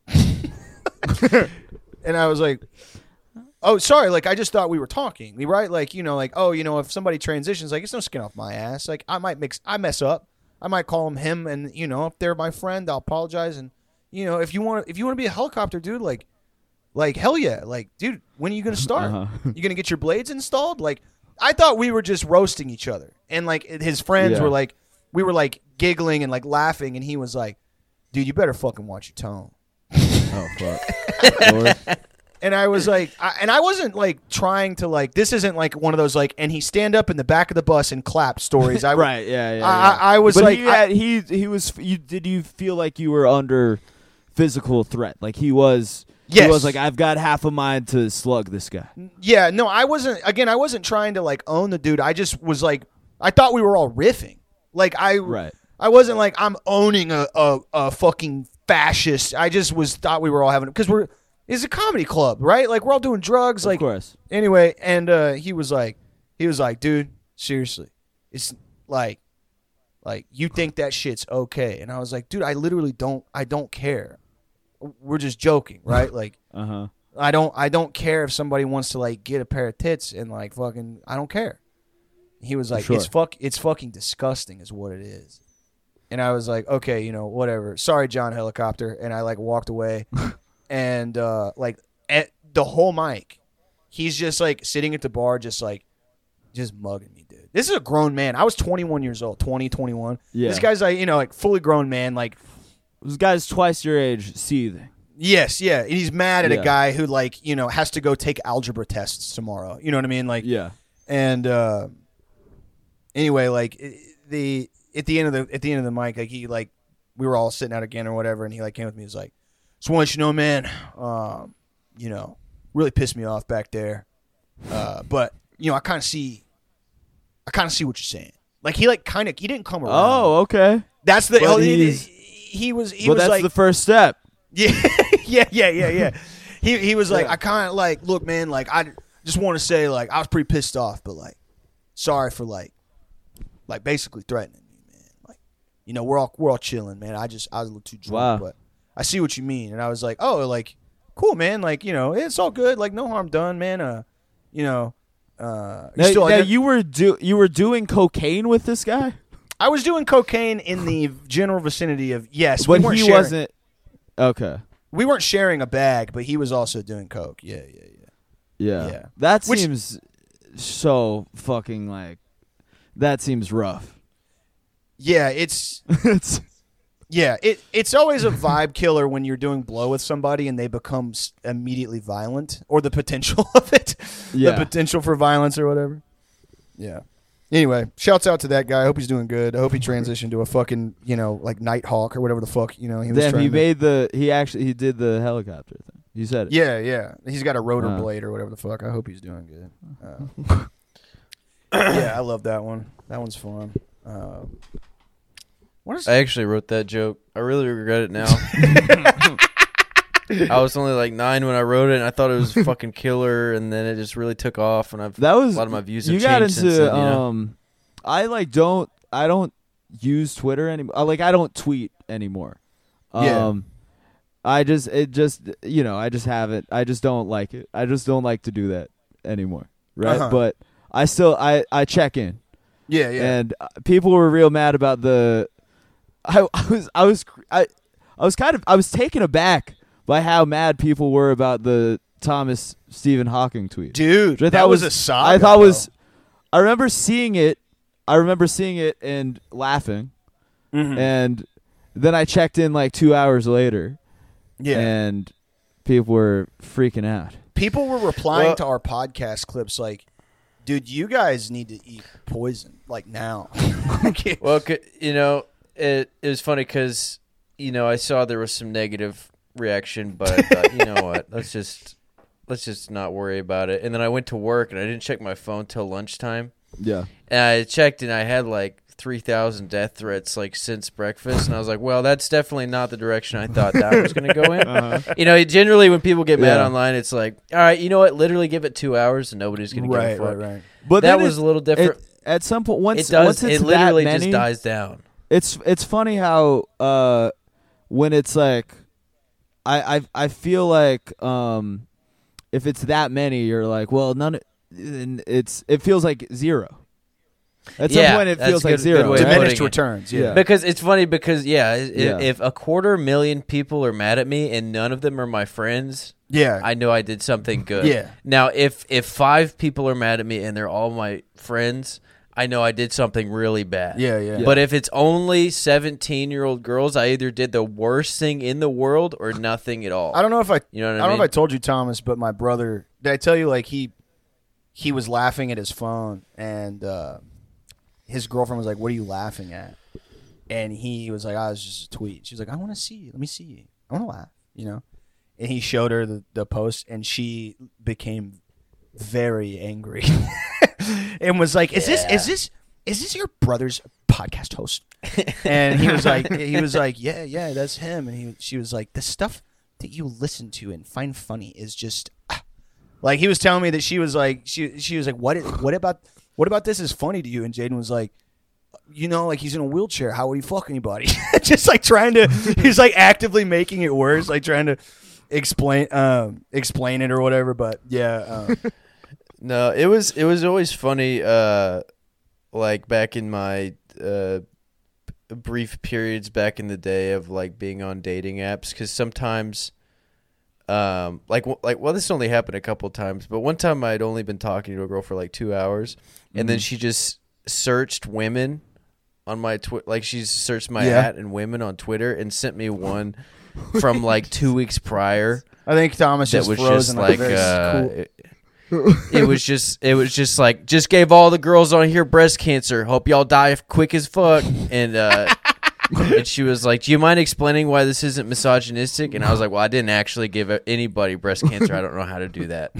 And I was like, oh, sorry. Like, I just thought we were talking. Right? Like, you know, like, oh, you know, if somebody transitions, like, it's no skin off my ass. Like, I mess up. I might call him, and, you know, if they're my friend, I'll apologize. And, you know, if you want to be a helicopter dude, like, hell yeah. Like, dude, when are you going to start? You going to get your blades installed? Like, I thought we were just roasting each other. And, like, his friends Yeah. were like, we were, like, giggling and, like, laughing. And he was like, dude, you better fucking watch your tone. Oh fuck. Lord. And I was like, I wasn't, like, trying to, like, this isn't, like, one of those, like, and he stand up in the back of the bus and clap stories. Right. Yeah. I was But like, he was. Did you feel like you were under physical threat? Like he was. Yes. He was like, I've got half a mind to slug this guy. yeah, no, I wasn't trying to, like, own the dude. I just was like, I thought we were all riffing. Like, I wasn't like, I'm owning a fucking fascist. I just thought we were all having, because it's a comedy club, right? Like, we're all doing drugs. Like, Of course. Anyway, and he was like, dude, seriously, it's like you think that shit's okay. And I was like, dude, I don't care. We're just joking, right? Like, I don't care if somebody wants to, like, get a pair of tits and, like, fucking, I don't care. He was like, Sure. it's fucking disgusting is what it is. And I was like, okay, you know, whatever. Sorry, John Helicopter. And I, like, walked away. And, like, at the whole mic, he's just, like, sitting at the bar just mugging me, dude. This is a grown man. I was 21 years old, 21. Yeah. This guy's, like, you know, like, fully grown man, like, This guy's twice your age, seething. yes, yeah. And he's mad at a Yeah. guy who, like, you know, has to go take algebra tests tomorrow. You know what I mean? Like, Yeah. and anyway, like at the end of the mic, like he, like, we were all sitting out again or whatever, and he, like, came with me. He was like, "So once, you know, man, you know, really pissed me off back there, but you know, I kind of see what you're saying." Like, he, like, he didn't come around. Oh, okay. That's the But he was that's like the first step. yeah. He was like, Yeah. I kind of, like, look, man, like, I just want to say, like, I was pretty pissed off, but, like, sorry for, like basically threatening me, man. Like, you know, we're all chilling, man. I was a little too drunk, Wow. but I see what you mean. And I was like, oh, like, cool, man. Like, you know, it's all good. Like, no harm done, man. You know, You were doing cocaine with this guy, I was doing cocaine in the general vicinity of, yes, but we weren't he sharing, wasn't. Okay. we weren't sharing a bag, but he was also doing coke. Yeah. Yeah. Yeah. That Which- seems so fucking like. That seems rough. Yeah, it's always a vibe killer when you're doing blow with somebody and they become immediately violent, or the potential of it, Yeah. the potential for violence or whatever. Yeah. Anyway, shouts out to that guy. I hope he's doing good. I hope he transitioned to a fucking, you know, like Nighthawk or whatever the fuck, you know, he was Then trying he to. made he did the helicopter thing. You said it. Yeah. He's got a rotor blade or whatever the fuck. I hope he's doing good. Yeah, I love that one. That one's fun. What is I actually wrote that joke. I really regret it now. I was only like 9 when I wrote it, and I thought it was fucking killer, and then it just really took off, and a lot of my views have you changed got into since then, you know? I don't use Twitter anymore. Like I don't tweet anymore. Yeah. I just haven't. I just don't like it. I just don't like to do that anymore. Right. Uh-huh. But I still I check in. Yeah. And people were real mad about the. I was taken aback by how mad people were about the Thomas Stephen Hawking tweet. Dude, Which I that thought was a saga. I thought bro. I remember seeing it. And laughing, and then I checked in like 2 hours later, and people were freaking out. People were replying to our podcast clips like, Dude, you guys need to eat poison like now. Well, it was funny because I saw there was some negative reaction, but I thought, you know what, let's just not worry about it. And then I went to work and I didn't check my phone till lunchtime. Yeah. And I checked and I had like 3,000 death threats like since breakfast, and I was like, well, that's definitely not the direction I thought that was going to go in. Generally when people get mad online, it's like, all right, you know what, literally give it 2 hours and nobody's going to give a fuck. Right. But that was a little different. At some point, once it literally that many, just dies down. It's funny how when it's like, I feel like if it's that many, you're like, well, it feels like zero. At some point, it feels like zero. Diminished returns. Yeah. Because it's funny because, if 250,000 people are mad at me and none of them are my friends, I know I did something good. Yeah. Now, if 5 people are mad at me and they're all my friends, I know I did something really bad. Yeah. But if it's only 17-year-old girls, I either did the worst thing in the world or nothing at all. I don't know if I don't know if I told you, Thomas, but my brother, did I tell you, like, he was laughing at his phone and his girlfriend was like, what are you laughing at? And he was like, it's just a tweet. She was like, I want to see you. Let me see you. I want to laugh, And he showed her the post, and she became very angry and was like, is this your brother's podcast host? And he was like, yeah, that's him. And she was like, the stuff that you listen to and find funny is just like, he was telling me that she was like, she was like, what about this is funny to you? And Jaden was like, like, he's in a wheelchair. How would he fuck anybody? Just like he's like actively making it worse, like trying to explain it or whatever. But yeah. No, it was always funny, like back in my brief periods back in the day of like being on dating apps, because sometimes this only happened a couple times, but one time I'd only been talking to a girl for like 2 hours, and then she just searched women on my she searched my at and women on Twitter and sent me one from like 2 weeks prior. I think Thomas that was frozen just like cool. it was just like, just gave all the girls on here breast cancer. Hope y'all die quick as fuck. And and she was like, do you mind explaining why this isn't misogynistic? And I was like, well, I didn't actually give anybody breast cancer. I don't know how to do that.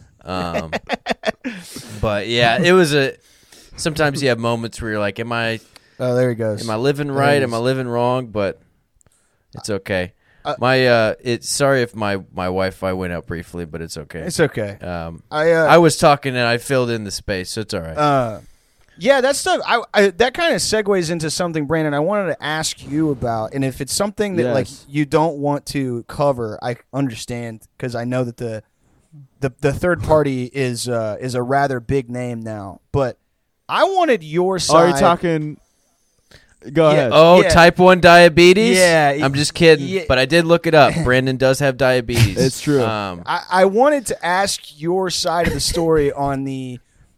But yeah, it was sometimes you have moments where you're like, oh, there he goes. Am I living right? Am I living wrong? But it's okay. Sorry if my Wi-Fi went out briefly, but it's okay. It's okay. I was talking and I filled in the space, so it's all right. Yeah, that stuff. That kind of segues into something, Brandon, I wanted to ask you about, and if it's something that like you don't want to cover, I understand, because I know that the third party is a rather big name now. But I wanted your side. Are you talking? Go ahead. Oh, type 1 diabetes? Yeah. I'm just kidding, but I did look it up. Brandon does have diabetes. It's true. I wanted to ask your side of the story on the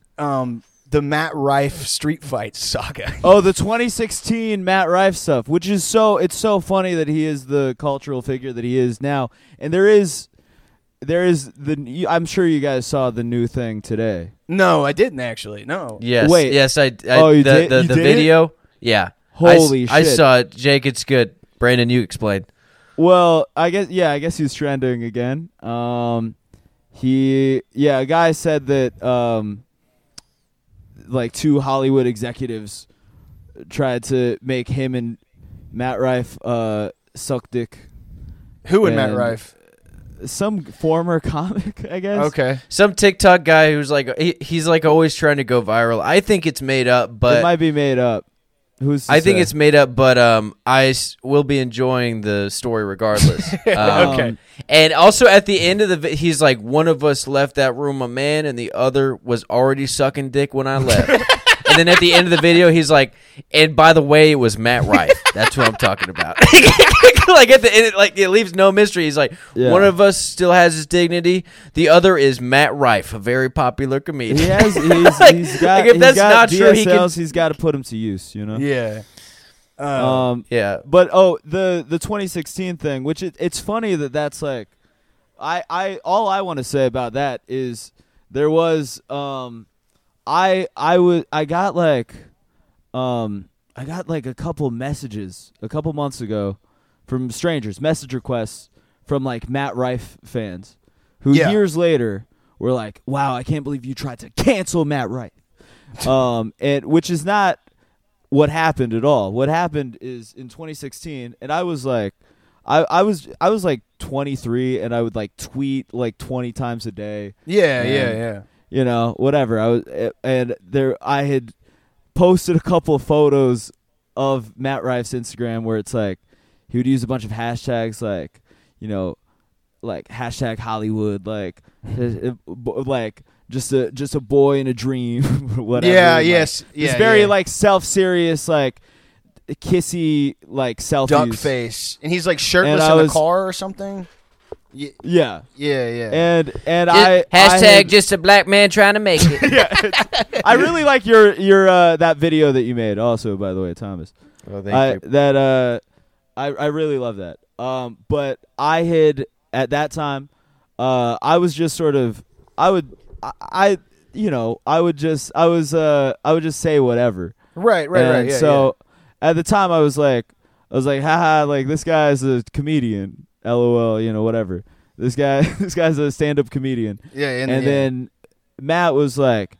Matt Rife street fight saga. Oh, the 2016 Matt Rife stuff, which is it's so funny that he is the cultural figure that he is now. And there is I'm sure you guys saw the new thing today. No, I didn't actually. No. Yes. Wait. Yes, I oh, you did? The video? Yeah. Holy shit. I saw it. Jake, it's good. Brandon, you explain. Well, I guess he's trending again. A guy said that like 2 Hollywood executives tried to make him and Matt Rife suck dick. Who and Matt Rife? Some former comic, I guess. Okay. Some TikTok guy who's like, he's like always trying to go viral. I think it's made up, but it might be made up. I think it's made up, but I will be enjoying the story regardless. Okay. And also at the end of he's like, one of us left that room a man, and the other was already sucking dick when I left. And then at the end of the video, he's like, and by the way, it was Matt Rife. That's who I'm talking about. Like at the end, like it leaves no mystery. He's like, one of us still has his dignity. The other is Matt Rife, a very popular comedian. He's got not DSLs, true, he's got to put them to use, Yeah. Yeah. But the 2016 thing, which it's funny that's like, all I want to say about that is there was I got like a couple messages a couple months ago from strangers, message requests from like Matt Rife fans who years later were like, "Wow, I can't believe you tried to cancel Matt Rife." And which is not what happened at all. What happened is in 2016, and I was like, I was like 23, and I would like tweet like 20 times a day. Yeah. You know, whatever. I had posted a couple of photos of Matt Rife's Instagram where it's like he would use a bunch of hashtags like, you know, like hashtag Hollywood, like just a boy in a dream, whatever. Yeah, like, yes, it's very like self-serious, like kissy, like selfies. Duck face, and he's like shirtless in a car or something. Yeah. And hashtag just a black man trying to make it. Yeah, I really like your that video that you made. Also, by the way, Thomas. Oh, thank you. That I really love that. But I had at that time, I was just sort of I would just say whatever. Right. Yeah, so at the time I was like, haha, like this guy's a comedian. LOL, you know, whatever. This guy's a stand-up comedian. Yeah, and then Matt was like,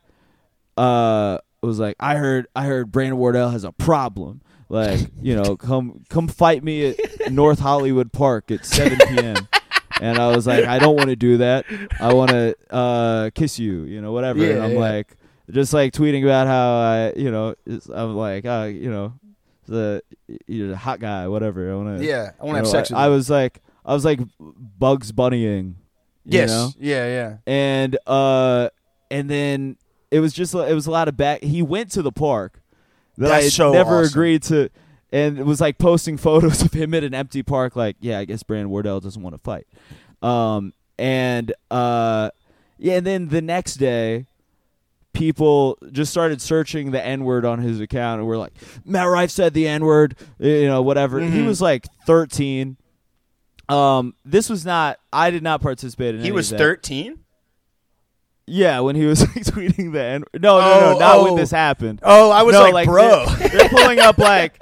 I heard Brandon Wardell has a problem. Like, you know, come fight me at North Hollywood Park at 7 p.m. And I was like, I don't want to do that. I want to kiss you, you know, whatever. Yeah, and I'm like, just like tweeting about how I'm like, you're a hot guy, whatever. I want to have sex with you. I was like Bugs Bunnying. Yes. You know? Yeah. And then it was a lot of back. He went to the park that I had never agreed to, and it was like posting photos of him at an empty park. Like, yeah, I guess Brandon Wardell doesn't want to fight. And then the next day, people just started searching the N-word on his account, and were like, Matt Rife said the N-word, you know, whatever. Mm-hmm. He was like 13. This was not. I did not participate in. He was 13. Yeah, when he was like, tweeting the N. No, not when this happened. Oh, I was like bro. They're pulling up like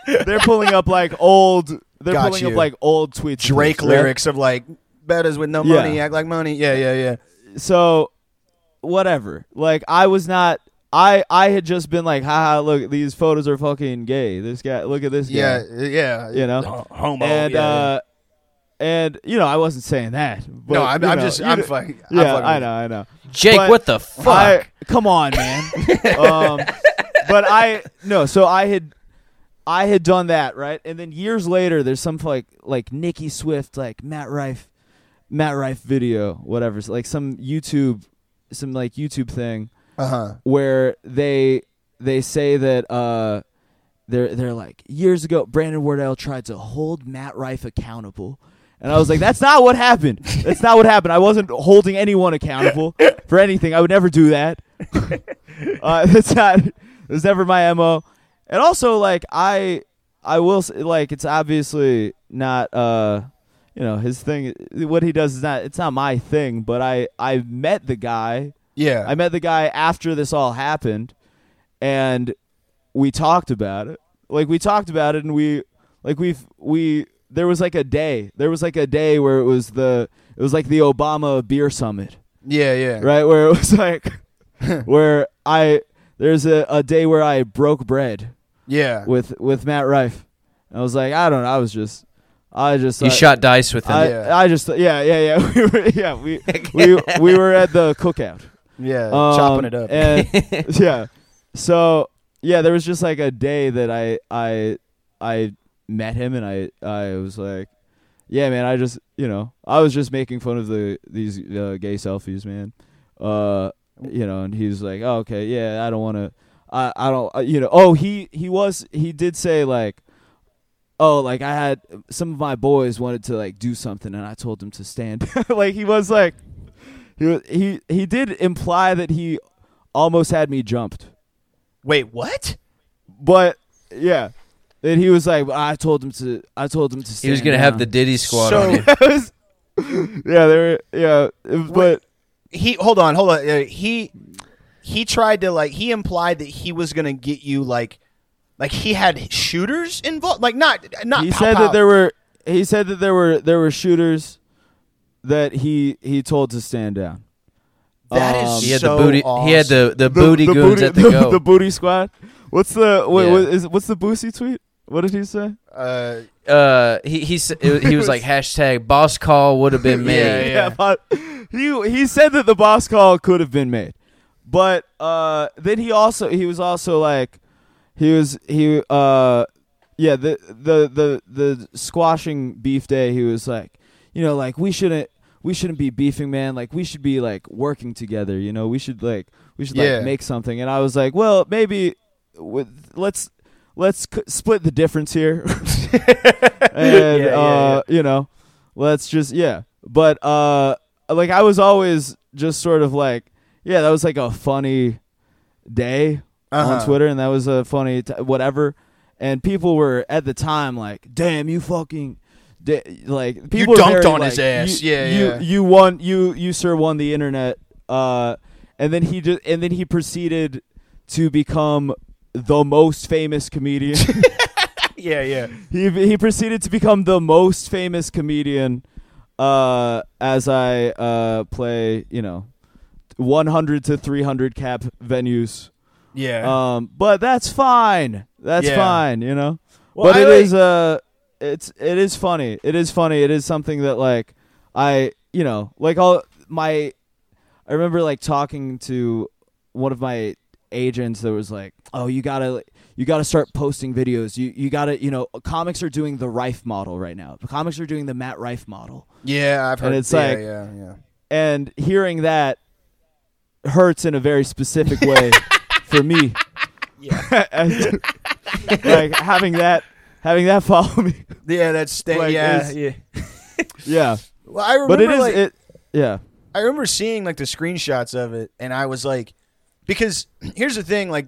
old. They're pulling up like old tweets. Drake lyrics of like, betters with no money act like money. Yeah. So, whatever. Like, I was not. I had just been like, haha, look, these photos are fucking gay. This guy, look at this guy. Yeah. You know, homo. And and you know, I wasn't saying that. But, no, I'm fucking. Yeah, I know. Jake, but what the fuck? Come on, man. But so I had done that, right? And then years later, there's some like Nicki Swift, like Matt Rife video, whatever, like some YouTube thing, where they say that they're like, years ago, Brandon Wardell tried to hold Matt Rife accountable. And I was like, that's not what happened. That's not what happened. I wasn't holding anyone accountable for anything. I would never do that. That's never my MO. And also, like, I will say, like, it's obviously not, his thing. What he does is it's not my thing. But I met the guy. Yeah. I met the guy after this all happened, and we talked about it. Like, we talked about it, and there was like a day. There was like a day where it was like the Obama beer summit. Yeah. Right, where it was like where there's a day where I broke bread. Yeah. With Matt Rife. I was like, I don't know. I just you shot dice with him. I just we were at the cookout. Yeah, chopping it up. And yeah. So, yeah, there was just like a day that I met him, and I was like, yeah, man, I was just making fun of these gay selfies, man. And he was like, oh, okay, yeah, I don't want to, I don't, he did say like, oh, like I had some of my boys wanted to like do something, and I told them to stand. Like he was like, he did imply that he almost had me jumped. Wait, what? But yeah. And he was like, I told him to stand. He was gonna have the Diddy squad on you. But he hold on. He he tried to he implied that he was gonna get you like he had shooters involved, like not. He said that there were. He said that there were shooters that he told to stand down. That is he had so the booty. awesome. He had the booty goons at the go. The booty squad. What's the what's the Boosie tweet? What did he say? He was like hashtag boss call would have been made. Yeah. But he said that the boss call could have been made, but then he was also like the squashing beef day. He was like, like we shouldn't be beefing, man. Like we should be like working together. We should make something. And I was like, well, maybe let's split the difference here. And let's just But like I was always just sort of like, that was like a funny day on Twitter, and that was a funny whatever. And people were at the time like, "Damn, you fucking." Like people you dunked very, on his ass. You won. You sir won the internet. And then he proceeded to become the most famous comedian. Yeah. He proceeded to become the most famous comedian as I play 100 to 300 cap venues. Yeah. But that's fine. That's fine. Well, but it is funny. It is funny. It is something that like I remember like talking to one of my agents that was like, "Oh, you gotta start posting videos. You gotta comics are doing the Rife model right now. The comics are doing the Matt Rife model." Yeah, I've heard. And it's yeah. And hearing that hurts in a very specific way for me. Yeah. Like having that follow me. Yeah, that's Like, yeah. Yeah. Well, I remember, But it is yeah. I remember seeing like the screenshots of it, and I was like, because here's the thing, I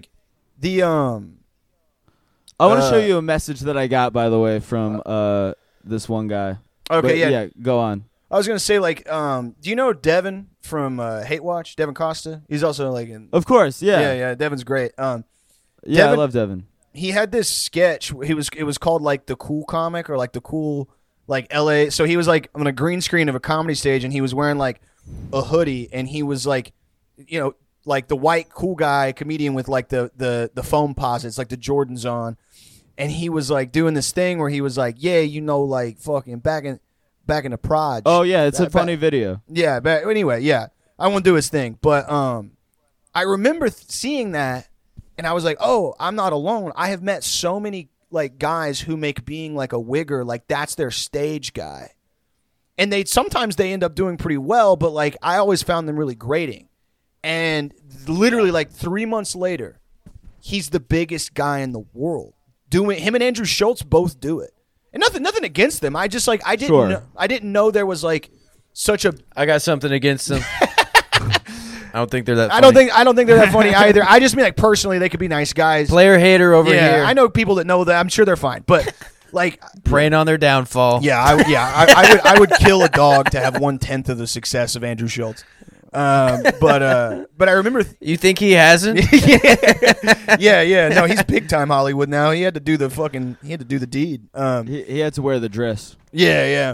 want to show you a message that I got, by the way, from this one guy. Okay, But, yeah. Go on. I was gonna say do you know Devin from Hate Watch? Devin Costa. He's also like in. Of course, yeah. Yeah. Devin's great. Yeah, Devin, I love Devin. He had this sketch. It was called like the cool comic or like the cool like LA. So he was like on a green screen of a comedy stage, and he was wearing like a hoodie, and he was like, like the white cool guy comedian with like the foam posits, like the Jordans on, and he was like doing this thing where he was like, like fucking back in the proj. Oh yeah, it's a funny video. Yeah, but anyway, yeah, I won't do his thing, but I remember seeing that, and I was like, oh, I'm not alone. I have met so many like guys who make being like a wigger like that's their stage guy, and sometimes they end up doing pretty well, but like I always found them really grating. And literally like 3 months later, he's the biggest guy in the world. Him and Andrew Schultz both do it. And nothing against them. I just like I didn't know there was like such a. I got something against them. I don't think they're that. Funny. I don't think they're that funny either. I just mean like personally, they could be nice guys. Player hater over here. I know people that know that. I'm sure they're fine, but like preying on their downfall. Yeah, I would kill a dog to have 1/10 of the success of Andrew Schultz. But I remember. You think he hasn't? Yeah. No, he's big time Hollywood now. He had to do the deed. He had to wear the dress. Yeah.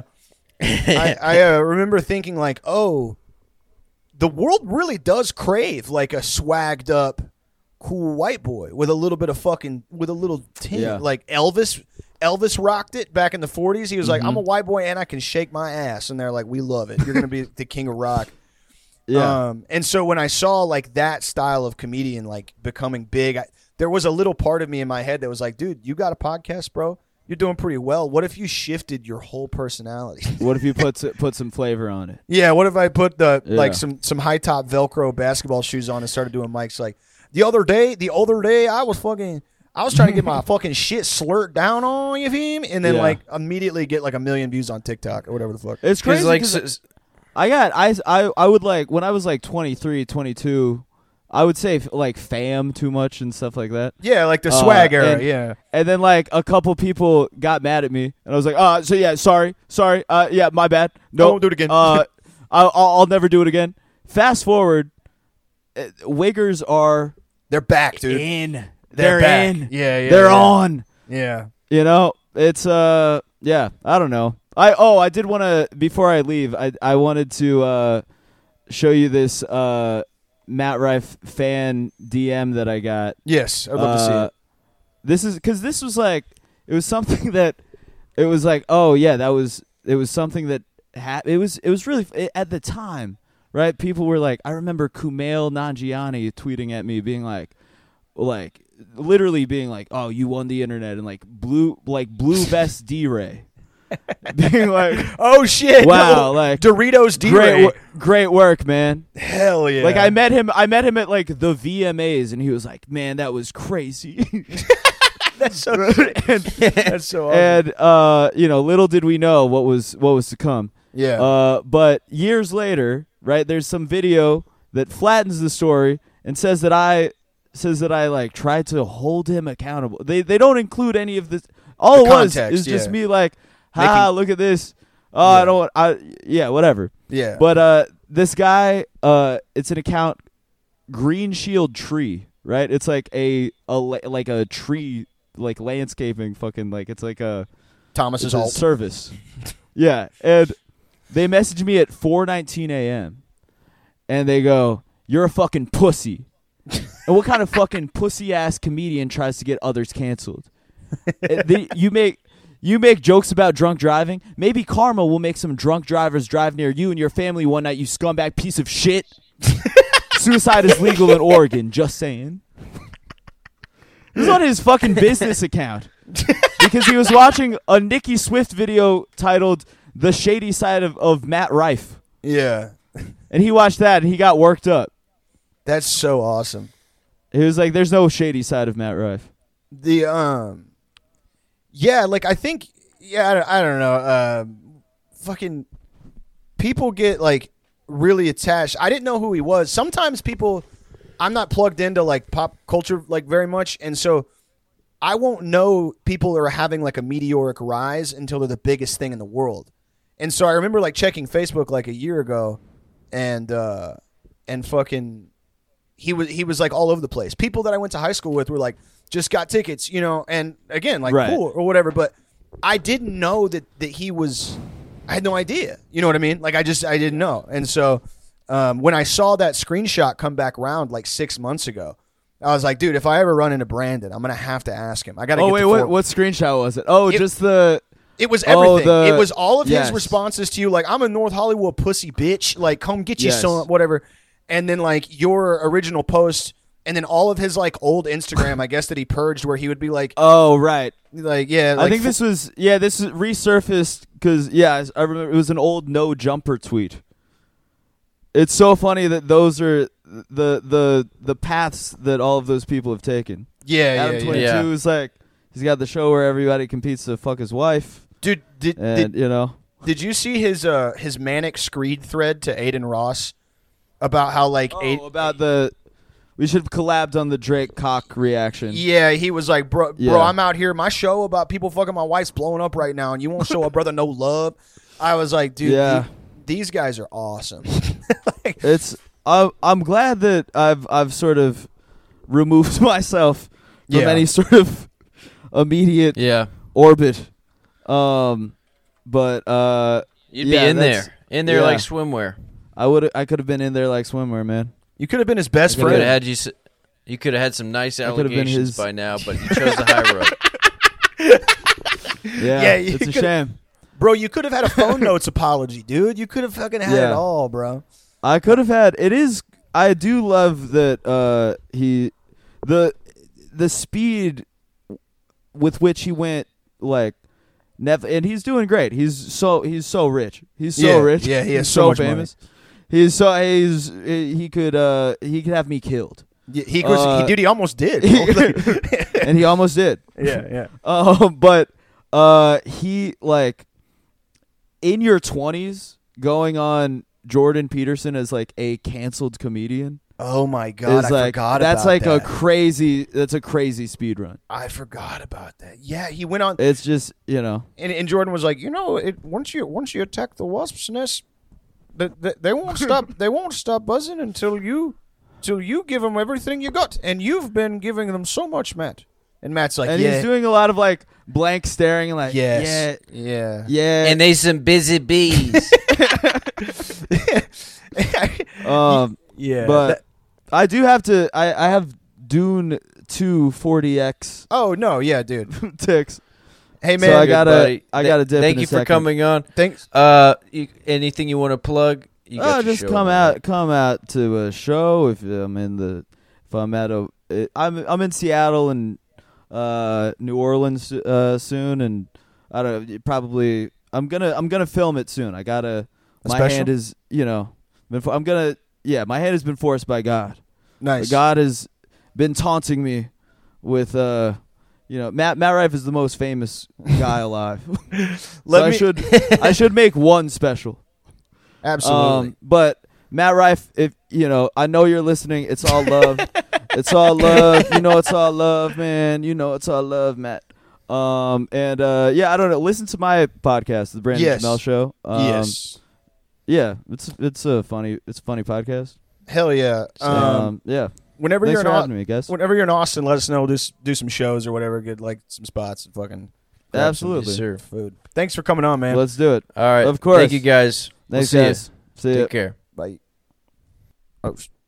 I remember thinking like, oh, the world really does crave like a swagged up, cool white boy with a little bit of with a little tint. Yeah. Like Elvis rocked it back in the 40s. He was like, I'm a white boy and I can shake my ass, and they're like, we love it. You're gonna be the king of rock. Yeah. And so when I saw like that style of comedian like becoming big, there was a little part of me in my head that was like, dude, you got a podcast, bro. You're doing pretty well. What if you shifted your whole personality? What if you put some flavor on it? Yeah. What if I put like some high top Velcro basketball shoes on and started doing mics? Like the other day, I was trying to get my fucking shit slurred down on, you feel me? And then like immediately get like 1 million views on TikTok or whatever the fuck. It's crazy. Like, I would like when I was like 23, 22, I would say like fam too much and stuff like that. Yeah, like the swag era, yeah. And then like a couple people got mad at me, and I was like, so yeah, sorry, yeah, my bad. No, won't do it again. I'll never do it again. Fast forward, Wiggers are They're back, dude. in. They're back. in. Yeah, They're on. Yeah. You know, it's yeah. I don't know. I did want to, before I leave, I wanted to show you this Matt Rife fan DM that I got. Yes, I'd love to see it. This is because this was like, it was something that it was like, oh yeah, it was something that it was really at the time, right? People were like, I remember Kumail Nanjiani tweeting at me being like literally being like, oh, you won the internet, and like blue vest D-Ray. Being like, oh shit! Wow, no. like Doritos D-Ray. Great work, man. Hell yeah! Like I met him at like the VMAs, and he was like, man, that was crazy. That's so sick. That's so awesome. And you know, little did we know what was to come. Yeah. But years later, right? There's some video that flattens the story and says that I like tried to hold him accountable. They don't include any of this. All The it was context, is just yeah. me like, look at this. Oh, Yeah. I don't. Whatever. Yeah. But this guy, it's an account, Green Shield Tree, right? It's like a tree, like landscaping, fucking like it's like Thomas's it's a alt. service. Yeah, and they messaged me at 4:19 a.m. and they go, "You're a fucking pussy." And what kind of fucking pussy ass comedian tries to get others canceled? You make jokes about drunk driving. Maybe karma will make some drunk drivers drive near you and your family one night, you scumbag piece of shit. Suicide is legal in Oregon, just saying. This is on his fucking business account. Because he was watching a Nicki Swift video titled The Shady Side of Matt Rife. Yeah. And he watched that and he got worked up. That's so awesome. He was like, there's no shady side of Matt Rife. Yeah, like I think, I don't know. Fucking people get like really attached. I didn't know who he was. Sometimes people, I'm not plugged into like pop culture like very much, and so I won't know people are having like a meteoric rise until they're the biggest thing in the world. And so I remember like checking Facebook like a year ago, and fucking he was like all over the place. People that I went to high school with were like, just got tickets, you know, and again, like, right. Cool or whatever, but I didn't know that he was, I had no idea, you know what I mean? Like, I didn't know. And so when I saw that screenshot come back around like 6 months ago, I was like, dude, if I ever run into Brandon, I'm going to have to ask him. I got to get what screenshot was it? Oh, just the... It was everything. Oh, it was all of yes. his responses to you, like, I'm a North Hollywood pussy bitch, like, come get you Yes. some, whatever. And then, like, your original post... And then all of his like old Instagram, I guess that he purged, where he would be like, oh right, like yeah. I think this is resurfaced because I remember it was an old no jumper tweet. It's so funny that those are the paths that all of those people have taken. Adam 22 is like he's got the show where everybody competes to fuck his wife. Dude, did you see his manic screed thread to Aiden Ross about how like we should have collabed on the Drake cock reaction. Yeah, he was like, bro, I'm out here. My show about people fucking my wife's blowing up right now, and you won't show a brother no love. I was like, dude, these guys are awesome. Like, I'm glad that I've sort of removed myself from any sort of immediate orbit. But you'd be in there like swimwear. I could have been in there like swimwear, man. You could have been his best friend. You could have had some nice allegations by now, but you chose the high road. Yeah, it's a shame. Bro, you could have had a phone notes apology, dude. You could have fucking had it all, bro. I could have had. I do love that the speed with which he went, like, and he's doing great. He's so rich. He's so rich. Yeah, he is so much famous. Money. He could have me killed. Yeah, he almost did. And he almost did. Yeah. But he, like, in your 20s, going on Jordan Peterson as like a canceled comedian. Oh my god, I forgot that's about like that. That's a crazy speed run. I forgot about that. Yeah, he went on. It's just, and Jordan was like, once you attack the wasp's nest, they won't stop. They won't stop buzzing until you till you give them everything you got, and you've been giving them so much, Matt. And Matt's like, and yeah, he's doing a lot of like blank staring and like, yes, yeah. And they some busy bees. Yeah, but I do have to. I have Dune 2 40X oh no, yeah, dude. ticks. Hey man, So I Good gotta buddy. dip. Thank in you a for second. coming on. thanks. Anything you want to plug? You got your Just show come on. out to a show if I'm in Seattle and New Orleans soon, and I don't probably I'm gonna film it soon. I gotta. My special? hand is my hand has been forced by God. Nice. God has been taunting me with Matt Rife is the most famous guy alive. I should make one special. Absolutely. But Matt Rife, if I know you're listening, it's all love. It's all love. It's all love, man. It's all love, Matt. I don't know. Listen to my podcast, the Brandon Yes. Jamel Show. Yes. Yeah, it's a funny podcast. Hell yeah. Yeah. Whenever Thanks you're for in having me, guys. whenever you're in Austin, let us know. Do some shows or whatever. Get like some spots and fucking grab Absolutely. some dessert food. Thanks for coming on, man. Let's do it. All right. Of course. Thank you guys. Thanks, we'll see guys. See ya. Take care. Bye. Oh.